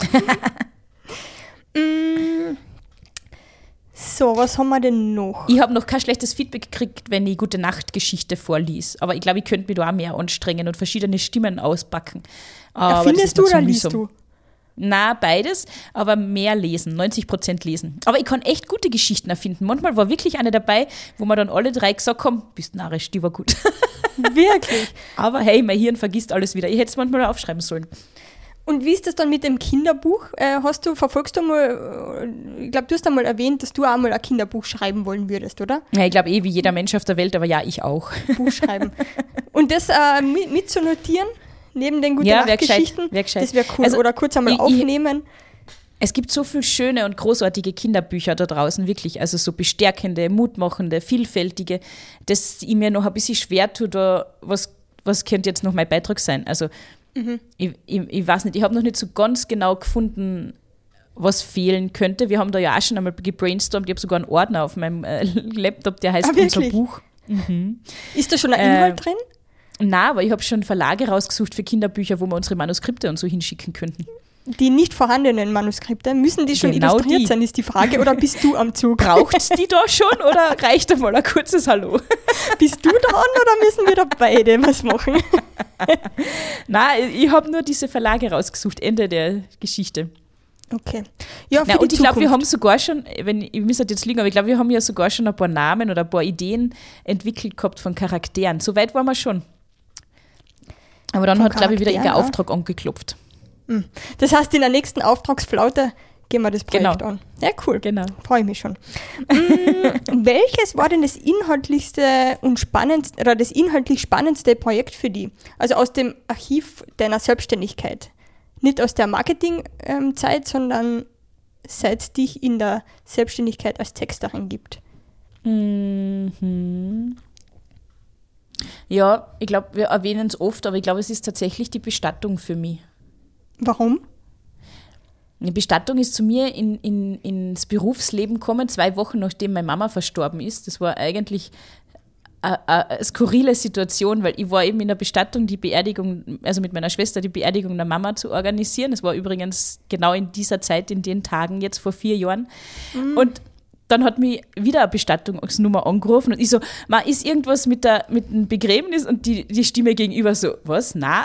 So, was haben wir denn noch? Ich habe noch kein schlechtes Feedback gekriegt, wenn ich Gute-Nacht-Geschichte vorlies. Aber ich glaube, ich könnte mich da auch mehr anstrengen und verschiedene Stimmen auspacken. Findest du oder liest du? Na, beides, aber mehr lesen, 90% lesen. Aber ich kann echt gute Geschichten erfinden. Manchmal war wirklich eine dabei, wo wir dann alle 3 gesagt haben, bist narrisch, die war gut. Wirklich? Aber hey, mein Hirn vergisst alles wieder. Ich hätte es manchmal aufschreiben sollen. Und wie ist das dann mit dem Kinderbuch? Verfolgst du mal, ich glaube, du hast einmal erwähnt, dass du auch mal ein Kinderbuch schreiben wollen würdest, oder? Ja, ich glaube wie jeder Mensch auf der Welt, aber ja, ich auch. Buch schreiben. Und das mitzunotieren, neben den guten Nachtgeschichten, das wäre cool. Also, oder kurz einmal aufnehmen. Es gibt so viele schöne und großartige Kinderbücher da draußen, wirklich. Also so bestärkende, mutmachende, vielfältige, dass ich mir noch ein bisschen schwer tue, da was könnte jetzt noch mein Beitrag sein? Also ich weiß nicht, ich habe noch nicht so ganz genau gefunden, was fehlen könnte. Wir haben da ja auch schon einmal gebrainstormt. Ich habe sogar einen Ordner auf meinem Laptop, der heißt Unser Buch. Ist da schon ein Inhalt drin? Nein, aber ich habe schon Verlage rausgesucht für Kinderbücher, wo wir unsere Manuskripte und so hinschicken könnten. Die nicht vorhandenen Manuskripte, müssen die schon illustriert sein, ist die Frage, oder bist du am Zug? Braucht die da schon oder reicht da mal ein kurzes Hallo? Bist du dran oder müssen wir da beide was machen? Nein, ich habe nur diese Verlage rausgesucht, Ende der Geschichte. Okay. Ja, für und ich glaube, wir haben sogar schon, ich müsste jetzt liegen, aber ich glaube, wir haben ja sogar schon ein paar Namen oder ein paar Ideen entwickelt gehabt von Charakteren. So weit waren wir schon. Aber dann Von hat, glaube ich, wieder Charakteren, irgendein Auftrag angeklopft. Das heißt, in der nächsten Auftragsflaute gehen wir das Projekt an. Ja, cool. Genau. Freue ich mich schon. Welches war denn das inhaltlichste und spannendste oder das inhaltlich spannendste Projekt für dich? Also aus dem Archiv deiner Selbstständigkeit. Nicht aus der Marketingzeit, sondern seit es dich in der Selbstständigkeit als Texterin gibt. Ja, ich glaube, wir erwähnen es oft, aber ich glaube, es ist tatsächlich die Bestattung für mich. Warum? Die Bestattung ist zu mir ins Berufsleben gekommen, 2 Wochen nachdem meine Mama verstorben ist. Das war eigentlich eine skurrile Situation, weil ich war eben in der Bestattung, die Beerdigung, also mit meiner Schwester die Beerdigung der Mama zu organisieren. Das war übrigens genau in dieser Zeit, in den Tagen, jetzt vor 4 Jahren. Und dann hat mich wieder eine Bestattungsnummer angerufen und ich so, ist irgendwas mit dem Begräbnis? Und die Stimme gegenüber so, was? Na?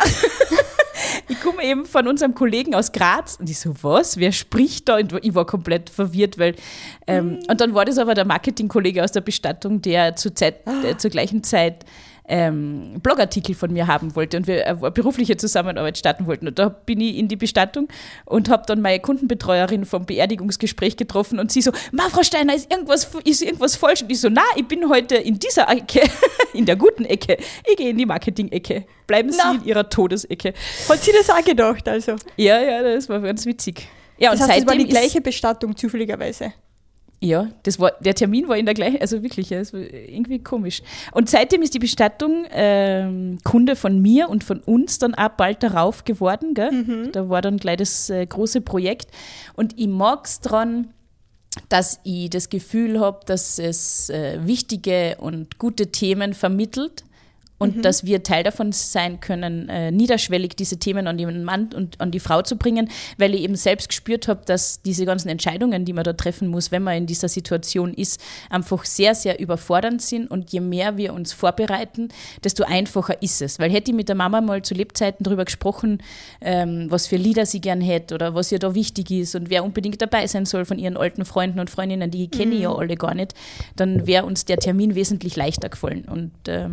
Ich komme eben von unserem Kollegen aus Graz und ich so, was? Wer spricht da? Und ich war komplett verwirrt, weil und dann war das aber der Marketingkollege aus der Bestattung, der zur gleichen Zeit Blogartikel von mir haben wollte und wir eine berufliche Zusammenarbeit starten wollten. Und da bin ich in die Bestattung und habe dann meine Kundenbetreuerin vom Beerdigungsgespräch getroffen und sie so, Frau Steiner, ist irgendwas falsch? Und ich so, ich bin heute in dieser Ecke, in der guten Ecke. Ich gehe in die Marketing-Ecke. Bleiben Sie in Ihrer Todesecke. Hat sie das auch gedacht, also? Ja, das war ganz witzig. Ja, das und heißt, das war die seitdem gleiche Bestattung zufälligerweise. Ja, der Termin war in der gleichen, also wirklich, das war irgendwie komisch. Und seitdem ist die Bestattung Kunde von mir und von uns dann auch bald darauf geworden. Gell? Da war dann gleich das große Projekt. Und ich mag es daran, dass ich das Gefühl habe, dass es wichtige und gute Themen vermittelt. Und dass wir Teil davon sein können, niederschwellig diese Themen an den Mann und an die Frau zu bringen, weil ich eben selbst gespürt habe, dass diese ganzen Entscheidungen, die man da treffen muss, wenn man in dieser Situation ist, einfach sehr, sehr überfordernd sind. Und je mehr wir uns vorbereiten, desto einfacher ist es. Weil hätte ich mit der Mama mal zu Lebzeiten darüber gesprochen, was für Lieder sie gern hätte oder was ihr da wichtig ist und wer unbedingt dabei sein soll von ihren alten Freunden und Freundinnen, die kenne ich ja alle gar nicht, dann wäre uns der Termin wesentlich leichter gefallen. Und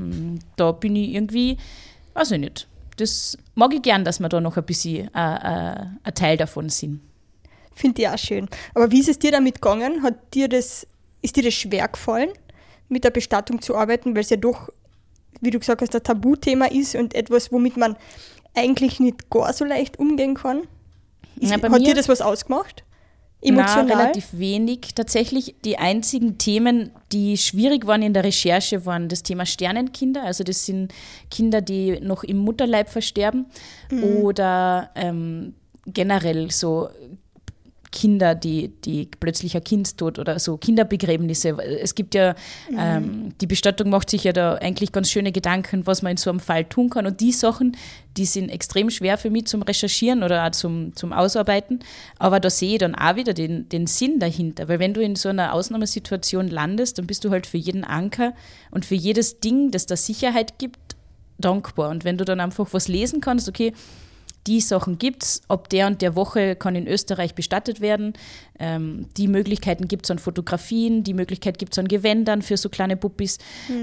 da bin ich irgendwie, weiß ich nicht, das mag ich gern, dass wir da noch ein bisschen ein Teil davon sind. Finde ich auch schön. Aber wie ist es dir damit gegangen? Ist dir das schwer gefallen, mit der Bestattung zu arbeiten, weil es ja doch, wie du gesagt hast, ein Tabuthema ist und etwas, womit man eigentlich nicht gar so leicht umgehen kann? Hat dir das was ausgemacht? Emotional? Nein, relativ wenig. Tatsächlich die einzigen Themen, die schwierig waren in der Recherche, waren das Thema Sternenkinder. Also das sind Kinder, die noch im Mutterleib versterben oder generell so Kinder, die plötzlich ein Kindstod oder so Kinderbegräbnisse. Es gibt ja, die Bestattung macht sich ja da eigentlich ganz schöne Gedanken, was man in so einem Fall tun kann. Und die Sachen, die sind extrem schwer für mich zum Recherchieren oder auch zum Ausarbeiten. Aber da sehe ich dann auch wieder den Sinn dahinter. Weil wenn du in so einer Ausnahmesituation landest, dann bist du halt für jeden Anker und für jedes Ding, das da Sicherheit gibt, dankbar. Und wenn du dann einfach was lesen kannst, okay, die Sachen gibt es, ab der und der Woche kann in Österreich bestattet werden. Die Möglichkeiten gibt es an Fotografien, die Möglichkeit gibt es an Gewändern für so kleine Puppis.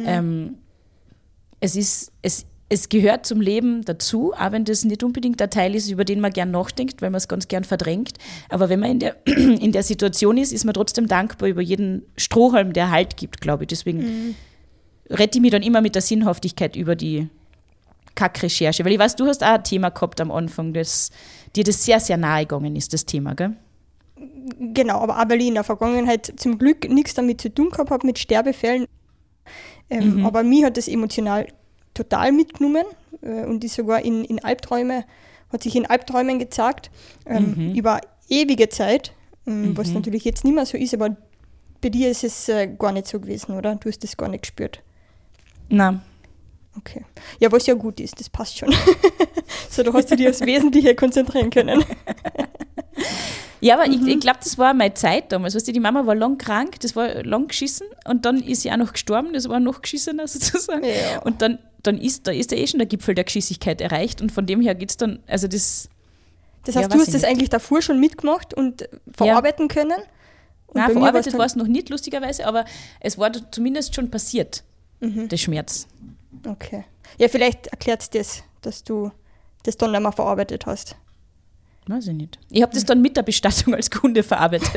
Es gehört zum Leben dazu, auch wenn das nicht unbedingt der Teil ist, über den man gern nachdenkt, weil man es ganz gern verdrängt. Aber wenn man in der Situation ist man trotzdem dankbar über jeden Strohhalm, der Halt gibt, glaube ich. Deswegen rette ich mich dann immer mit der Sinnhaftigkeit über die Kack-Recherche. Weil ich weiß, du hast auch ein Thema gehabt am Anfang, das dir das sehr, sehr nahe gegangen ist, das Thema, gell? Genau, aber auch weil ich in der Vergangenheit zum Glück nichts damit zu tun gehabt habe, mit Sterbefällen. Aber mich hat das emotional total mitgenommen und ist sogar hat sich in Albträumen gezeigt, über ewige Zeit, was natürlich jetzt nicht mehr so ist, aber bei dir ist es gar nicht so gewesen, oder? Du hast das gar nicht gespürt. Nein. Okay. Ja, was ja gut ist, das passt schon. So, da hast du dich aufs Wesentliche konzentrieren können. Ja, aber ich glaube, das war meine Zeit damals. Weißt du, die Mama war lang krank, das war lang geschissen und dann ist sie auch noch gestorben, das war noch geschissener sozusagen. Ja. Und dann ist ja schon der Gipfel der Geschissigkeit erreicht und von dem her geht es dann, also das... Das heißt, du hast das eigentlich davor schon mitgemacht und verarbeiten können? Und nein, verarbeitet war es noch nicht, lustigerweise, aber es war zumindest schon passiert, der Schmerz. Okay. Ja, vielleicht erklärt es das, dass du das dann einmal verarbeitet hast? Weiß ich nicht. Ich habe das dann mit der Bestattung als Kunde verarbeitet.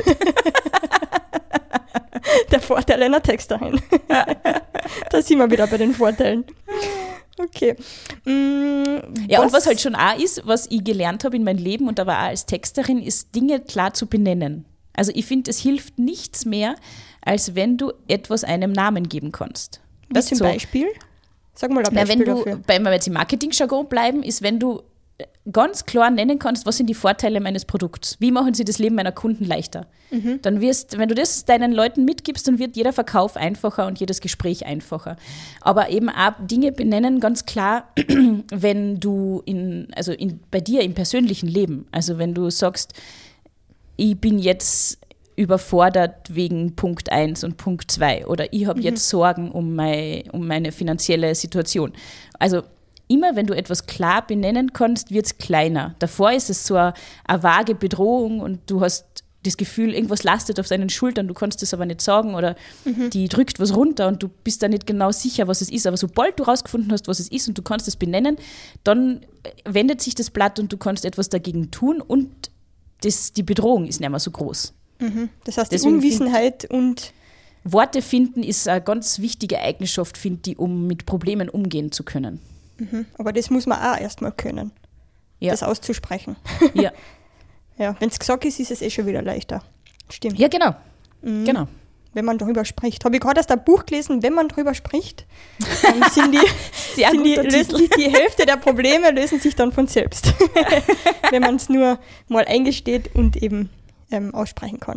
Der Vorteil einer Texterin. Da sind wir wieder bei den Vorteilen. Okay. Ja, und was halt schon auch ist, was ich gelernt habe in meinem Leben und aber auch als Texterin, ist Dinge klar zu benennen. Also ich finde, es hilft nichts mehr, als wenn du etwas einem Namen geben kannst. Wie zum Beispiel? Sag mal ein Beispiel dafür. Wenn wir jetzt im Marketing-Jargon bleiben, ist, wenn du ganz klar nennen kannst, was sind die Vorteile meines Produkts, wie machen sie das Leben meiner Kunden leichter. Dann wenn du das deinen Leuten mitgibst, dann wird jeder Verkauf einfacher und jedes Gespräch einfacher. Aber eben auch Dinge benennen ganz klar, wenn du bei dir im persönlichen Leben, also wenn du sagst, ich bin jetzt überfordert wegen Punkt 1 und Punkt 2 oder ich habe jetzt Sorgen um meine finanzielle Situation. Also immer, wenn du etwas klar benennen kannst, wird es kleiner. Davor ist es so eine vage Bedrohung und du hast das Gefühl, irgendwas lastet auf deinen Schultern, du kannst es aber nicht sagen oder die drückt was runter und du bist da nicht genau sicher, was es ist. Aber sobald du rausgefunden hast, was es ist und du kannst es benennen, dann wendet sich das Blatt und du kannst etwas dagegen tun und die Bedrohung ist nicht mehr so groß. Das heißt, die Unwissenheit und Worte finden ist eine ganz wichtige Eigenschaft, finde ich, um mit Problemen umgehen zu können. Aber das muss man auch erstmal können, das auszusprechen. Ja. Ja, wenn es gesagt ist, ist es schon wieder leichter. Stimmt. Ja, genau. Genau. Wenn man darüber spricht. Habe ich gerade erst ein Buch gelesen, wenn man darüber spricht, dann lösen sich die Hälfte der Probleme lösen sich dann von selbst. Wenn man es nur mal eingesteht und eben aussprechen kann.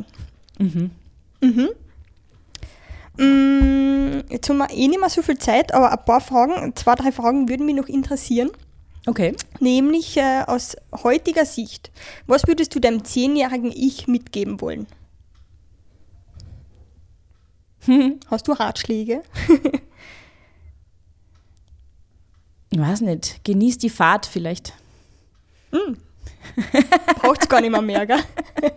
Jetzt haben wir nicht mehr so viel Zeit, aber ein paar Fragen, 2, 3 Fragen würden mich noch interessieren. Okay. Nämlich aus heutiger Sicht. Was würdest du deinem 10-jährigen Ich mitgeben wollen? Hast du Ratschläge? Ich weiß nicht. Genieß die Fahrt vielleicht. Braucht es gar nicht mehr, gell?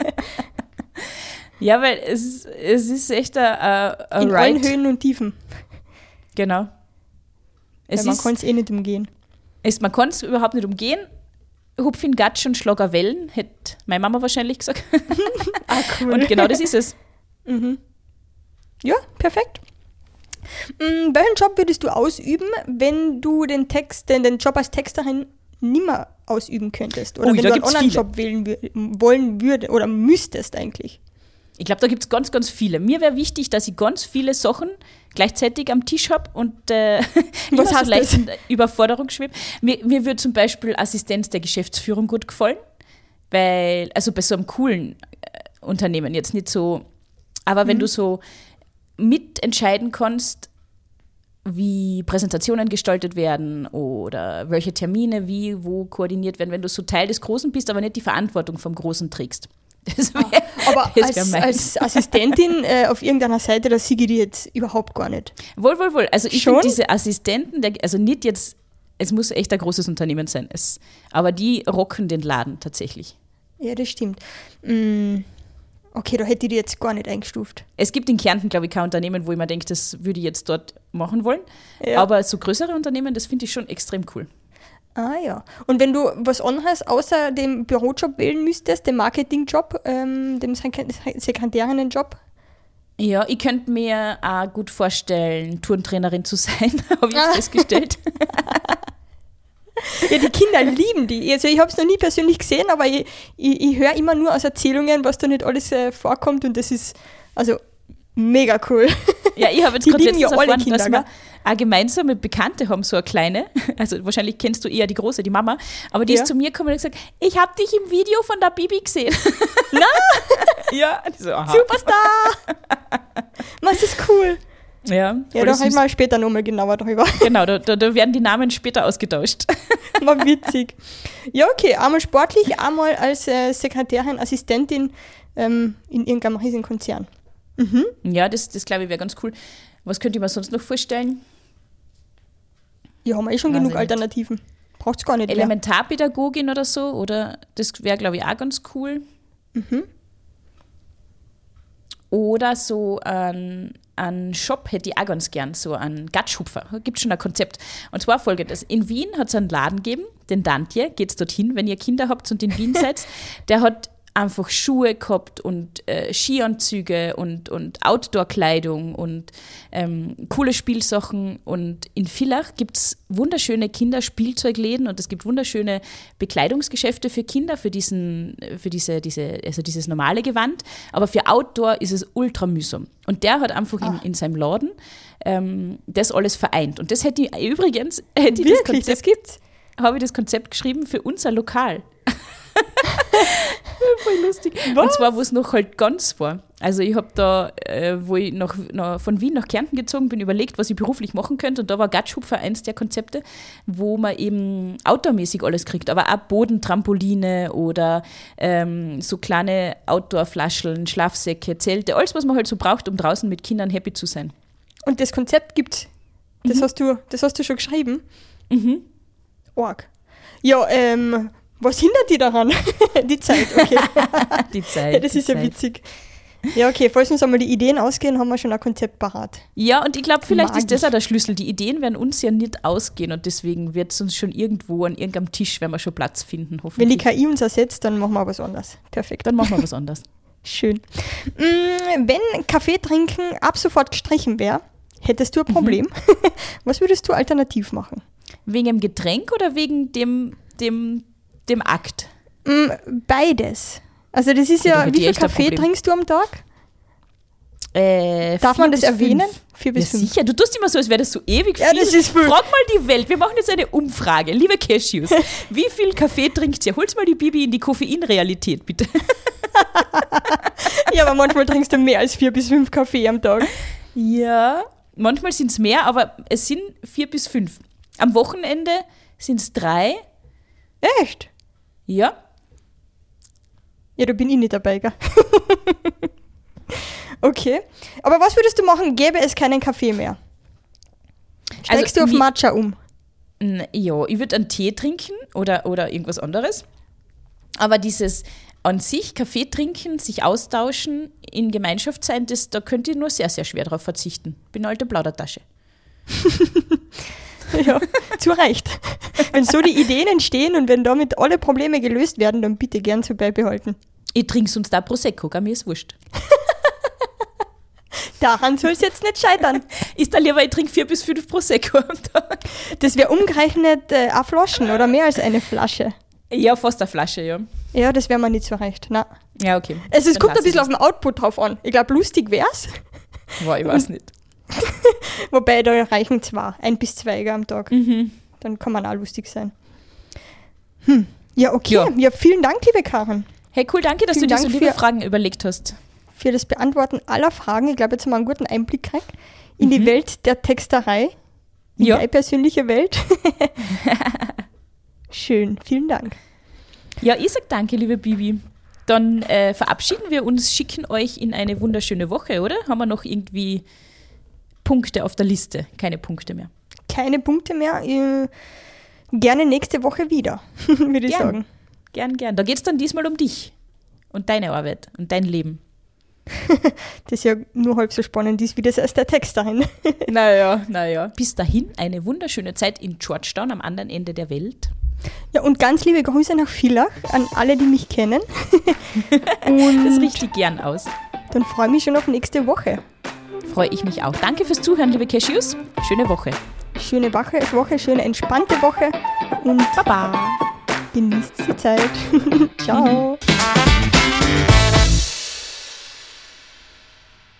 Ja, weil es ist echt ein in Ride. allen Höhen und Tiefen. Genau. Man kann es eh nicht umgehen. Man kann es überhaupt nicht umgehen. Hupf in Gatsch und Schlager Wellen, hätte meine Mama wahrscheinlich gesagt. Cool. Und genau das ist es. Ja, perfekt. Welchen Job würdest du ausüben, wenn du den Job als Texterin nimmer ausüben könntest? Oder wenn du einen Online-Job wollen würdest oder müsstest eigentlich? Ich glaube, da gibt es ganz, ganz viele. Mir wäre wichtig, dass ich ganz viele Sachen gleichzeitig am Tisch habe und was heißt leicht in Überforderung schwebe. Mir würde zum Beispiel Assistenz der Geschäftsführung gut gefallen, weil, also bei so einem coolen Unternehmen jetzt nicht so, aber wenn du so mitentscheiden kannst, wie Präsentationen gestaltet werden oder welche Termine wo koordiniert werden, wenn du so Teil des Großen bist, aber nicht die Verantwortung vom Großen trägst. Aber als Assistentin auf irgendeiner Seite, da sehe ich die jetzt überhaupt gar nicht. Wohl. Also ich finde diese Assistenten, also nicht jetzt, es muss echt ein großes Unternehmen sein, aber die rocken den Laden tatsächlich. Ja, das stimmt. Okay, da hätte ich die jetzt gar nicht eingestuft. Es gibt in Kärnten, glaube ich, kein Unternehmen, wo ich mir denke, das würde ich jetzt dort machen wollen. Ja. Aber so größere Unternehmen, das finde ich schon extrem cool. Ah ja. Und wenn du was anderes außer dem Bürojob wählen müsstest, dem Marketingjob, dem Sekretärinnenjob? Ja, ich könnte mir auch gut vorstellen, Turntrainerin zu sein, habe ich jetzt festgestellt. Ja, die Kinder lieben die. Also ich habe es noch nie persönlich gesehen, aber ich höre immer nur aus Erzählungen, was da nicht alles vorkommt und das ist also mega cool. Ja, ich habe jetzt gerade letztens erfahren, Kinder, dass wir eine gemeinsame Bekannte haben, so eine kleine. Also wahrscheinlich kennst du eher die Große, die Mama. Aber die ist zu mir gekommen und gesagt, ich habe dich im Video von der Bibi gesehen. Na? Ja. So, Superstar! Was ist cool. Ja, da reden wir später nochmal genauer drüber. Genau, da werden die Namen später ausgetauscht. War witzig. Ja, okay, einmal sportlich, einmal als Sekretärin, Assistentin in irgendeinem Riesenkonzern. Ja, das glaube ich wäre ganz cool. Was könnte ich mir sonst noch vorstellen? Ja, haben wir schon genug Alternativen. Braucht es gar nicht Elementarpädagogin oder so, oder das wäre, glaube ich, auch ganz cool. Oder so ein einen Shop hätte ich auch ganz gern, so einen Gatschhupfer. Da gibt es schon ein Konzept. Und zwar folgendes. In Wien hat es einen Laden gegeben, den Dantje, geht's dorthin, wenn ihr Kinder habt und in Wien seid. Der hat einfach Schuhe gehabt und Skianzüge und Outdoor-Kleidung und coole Spielsachen. Und in Villach gibt es wunderschöne Kinderspielzeugläden und es gibt wunderschöne Bekleidungsgeschäfte für Kinder, für dieses normale Gewand. Aber für Outdoor ist es ultra mühsam. Und der hat einfach in seinem Laden das alles vereint. Und das hätte ich übrigens, Wirklich, das gibt's? Habe ich das Konzept geschrieben für unser Lokal. Voll lustig. Was? Und zwar, wo es noch halt ganz war. Also ich habe da, wo ich von Wien nach Kärnten gezogen bin, überlegt, was ich beruflich machen könnte. Und da war Gatschhupfer eins der Konzepte, wo man eben outdoormäßig alles kriegt. Aber auch Bodentrampoline oder so kleine Outdoor-Flascheln, Schlafsäcke, Zelte. Alles, was man halt so braucht, um draußen mit Kindern happy zu sein. Und das Konzept gibt's. Das hast du schon geschrieben? Mhm. Org. Ja, was hindert die daran? Die Zeit, okay. Die Zeit. Das ist ja witzig. Ja, okay, falls uns einmal die Ideen ausgehen, haben wir schon ein Konzept parat. Ja, und ich glaube, vielleicht ist das auch der Schlüssel. Die Ideen werden uns ja nicht ausgehen und deswegen wird es uns schon irgendwo an irgendeinem Tisch, werden wir schon Platz finden, hoffentlich. Wenn die KI uns ersetzt, dann machen wir was anderes. Perfekt. Dann machen wir was anderes. Schön. Wenn Kaffee trinken ab sofort gestrichen wäre, hättest du ein Problem. Was würdest du alternativ machen? Wegen dem Getränk oder wegen dem Akt? Beides. Also das ist ja, wie viel Kaffee trinkst du am Tag? Darf man das erwähnen? 4 bis 5. Sicher, du tust immer so, als wäre das so ewig viel. Ja, das ist viel. Frag mal die Welt, wir machen jetzt eine Umfrage. Liebe Cashews, wie viel Kaffee trinkt ihr? Holst mal die Bibi in die Koffeinrealität, bitte. Ja, aber manchmal trinkst du mehr als 4 bis 5 Kaffee am Tag. Ja, manchmal sind es mehr, aber es sind 4 bis 5. Am Wochenende sind es 3. Echt? Ja. Ja, da bin ich nicht dabei, gell? Okay. Aber was würdest du machen, gäbe es keinen Kaffee mehr? Steigst du auf Matcha um? Ja, ich würde einen Tee trinken oder irgendwas anderes. Aber dieses an sich Kaffee trinken, sich austauschen, in Gemeinschaft sein, da könnte ich nur sehr, sehr schwer darauf verzichten. Bin eine alte Plaudertasche. Ja, zu Recht. Wenn so die Ideen entstehen und wenn damit alle Probleme gelöst werden, dann bitte gern so beibehalten. Ich trinke sonst da Prosecco, mir ist wurscht. Daran soll es jetzt nicht scheitern. Ist da lieber, ich trinke 4 bis 5 Prosecco am Tag. Das wäre umgerechnet eine Flaschen oder mehr als eine Flasche. Ja, fast eine Flasche, ja. Ja, das wäre mir nicht so recht. Nein. Ja, okay. Es kommt ein bisschen auf den Output drauf an. Ich glaube, lustig wär's. Boah, ich weiß nicht. Wobei, da reichen 2, 1 bis 2 am Tag. Dann kann man auch lustig sein. Ja, okay. Ja, vielen Dank, liebe Karin. Hey, cool, danke, dass du dir so liebe Fragen überlegt hast. Für das Beantworten aller Fragen. Ich glaube, jetzt haben wir einen guten Einblick gekriegt in die Welt der Texterei. In deine persönliche Welt. Schön, vielen Dank. Ja, ich sag danke, liebe Bibi. Dann verabschieden wir uns, schicken euch in eine wunderschöne Woche, oder? Haben wir noch irgendwie Punkte auf der Liste? Keine Punkte mehr. Keine Punkte mehr. Gerne nächste Woche wieder, würde ich sagen. Gern. Da geht es dann diesmal um dich und deine Arbeit und dein Leben. Das ja nur halb so spannend ist, wie das als der Text dahin. Naja. Bis dahin eine wunderschöne Zeit in Georgetown am anderen Ende der Welt. Ja, und ganz liebe Grüße nach Villach an alle, die mich kennen. Und das richtig gern aus. Dann freue ich mich schon auf nächste Woche. Freue ich mich auch. Danke fürs Zuhören, liebe Cashews. Schöne Woche. Schöne Woche, schöne entspannte Woche. Und Baba. Genießt die Zeit. Ciao.